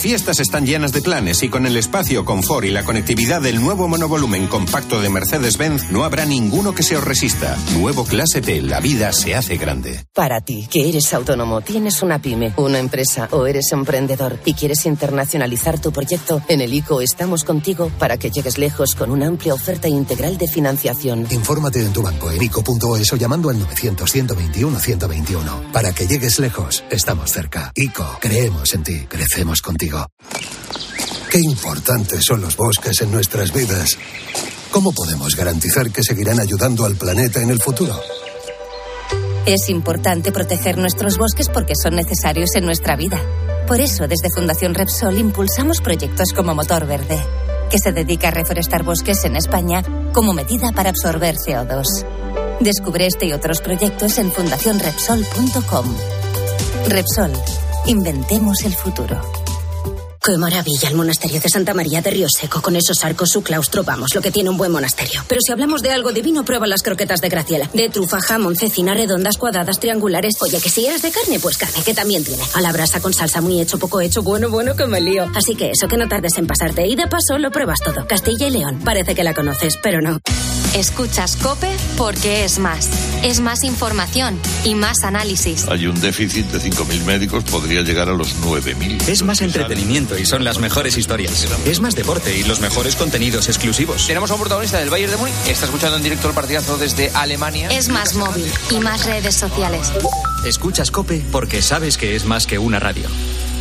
fiestas están llenas de planes y con el espacio, confort y la conectividad del nuevo monovolumen compacto de Mercedes-Benz no habrá ninguno que se os resista. Nuevo Clase T, la vida se hace grande. Para ti, que eres autónomo, tienes una pyme, una empresa o eres emprendedor y quieres internacionalizar tu proyecto, en el I C O estamos contigo para que llegues lejos con una amplia oferta integral de financiación. Infórmate en tu banco en I C O punto es o llamando al novecientos, ciento veintiuno, ciento veintiuno. Para que llegues lejos, estamos cerca. I C O, creemos en ti, crecemos contigo. Qué importantes son los bosques en nuestras vidas. ¿Cómo podemos garantizar que seguirán ayudando al planeta en el futuro? Es importante proteger nuestros bosques porque son necesarios en nuestra vida. Por eso, desde Fundación Repsol impulsamos proyectos como Motor Verde, que se dedica a reforestar bosques en España como medida para absorber C O dos. Descubre este y otros proyectos en fundación repsol punto com. Repsol, inventemos el futuro. ¡Qué maravilla el monasterio de Santa María de Río Seco! Con esos arcos, su claustro, vamos, lo que tiene un buen monasterio. Pero si hablamos de algo divino, prueba las croquetas de Graciela. De trufa, jamón, cecina, redondas, cuadradas, triangulares. Oye, que si eres de carne, pues carne, que también tiene. A la brasa con salsa, muy hecho, poco hecho, bueno, bueno, que me lío. Así que eso, que no tardes en pasarte. Y de paso, lo pruebas todo. Castilla y León. Parece que la conoces, pero no. Escuchas COPE porque es más. Es más información y más análisis. Hay un déficit de cinco mil médicos, podría llegar a los nueve mil. Es más entretenimiento y son las mejores historias. Es más deporte y los mejores contenidos exclusivos. Tenemos a un protagonista del Bayern de Múnich. Está escuchando en directo el partidazo desde Alemania. Es más móvil y más redes sociales. Escuchas COPE porque sabes que es más que una radio.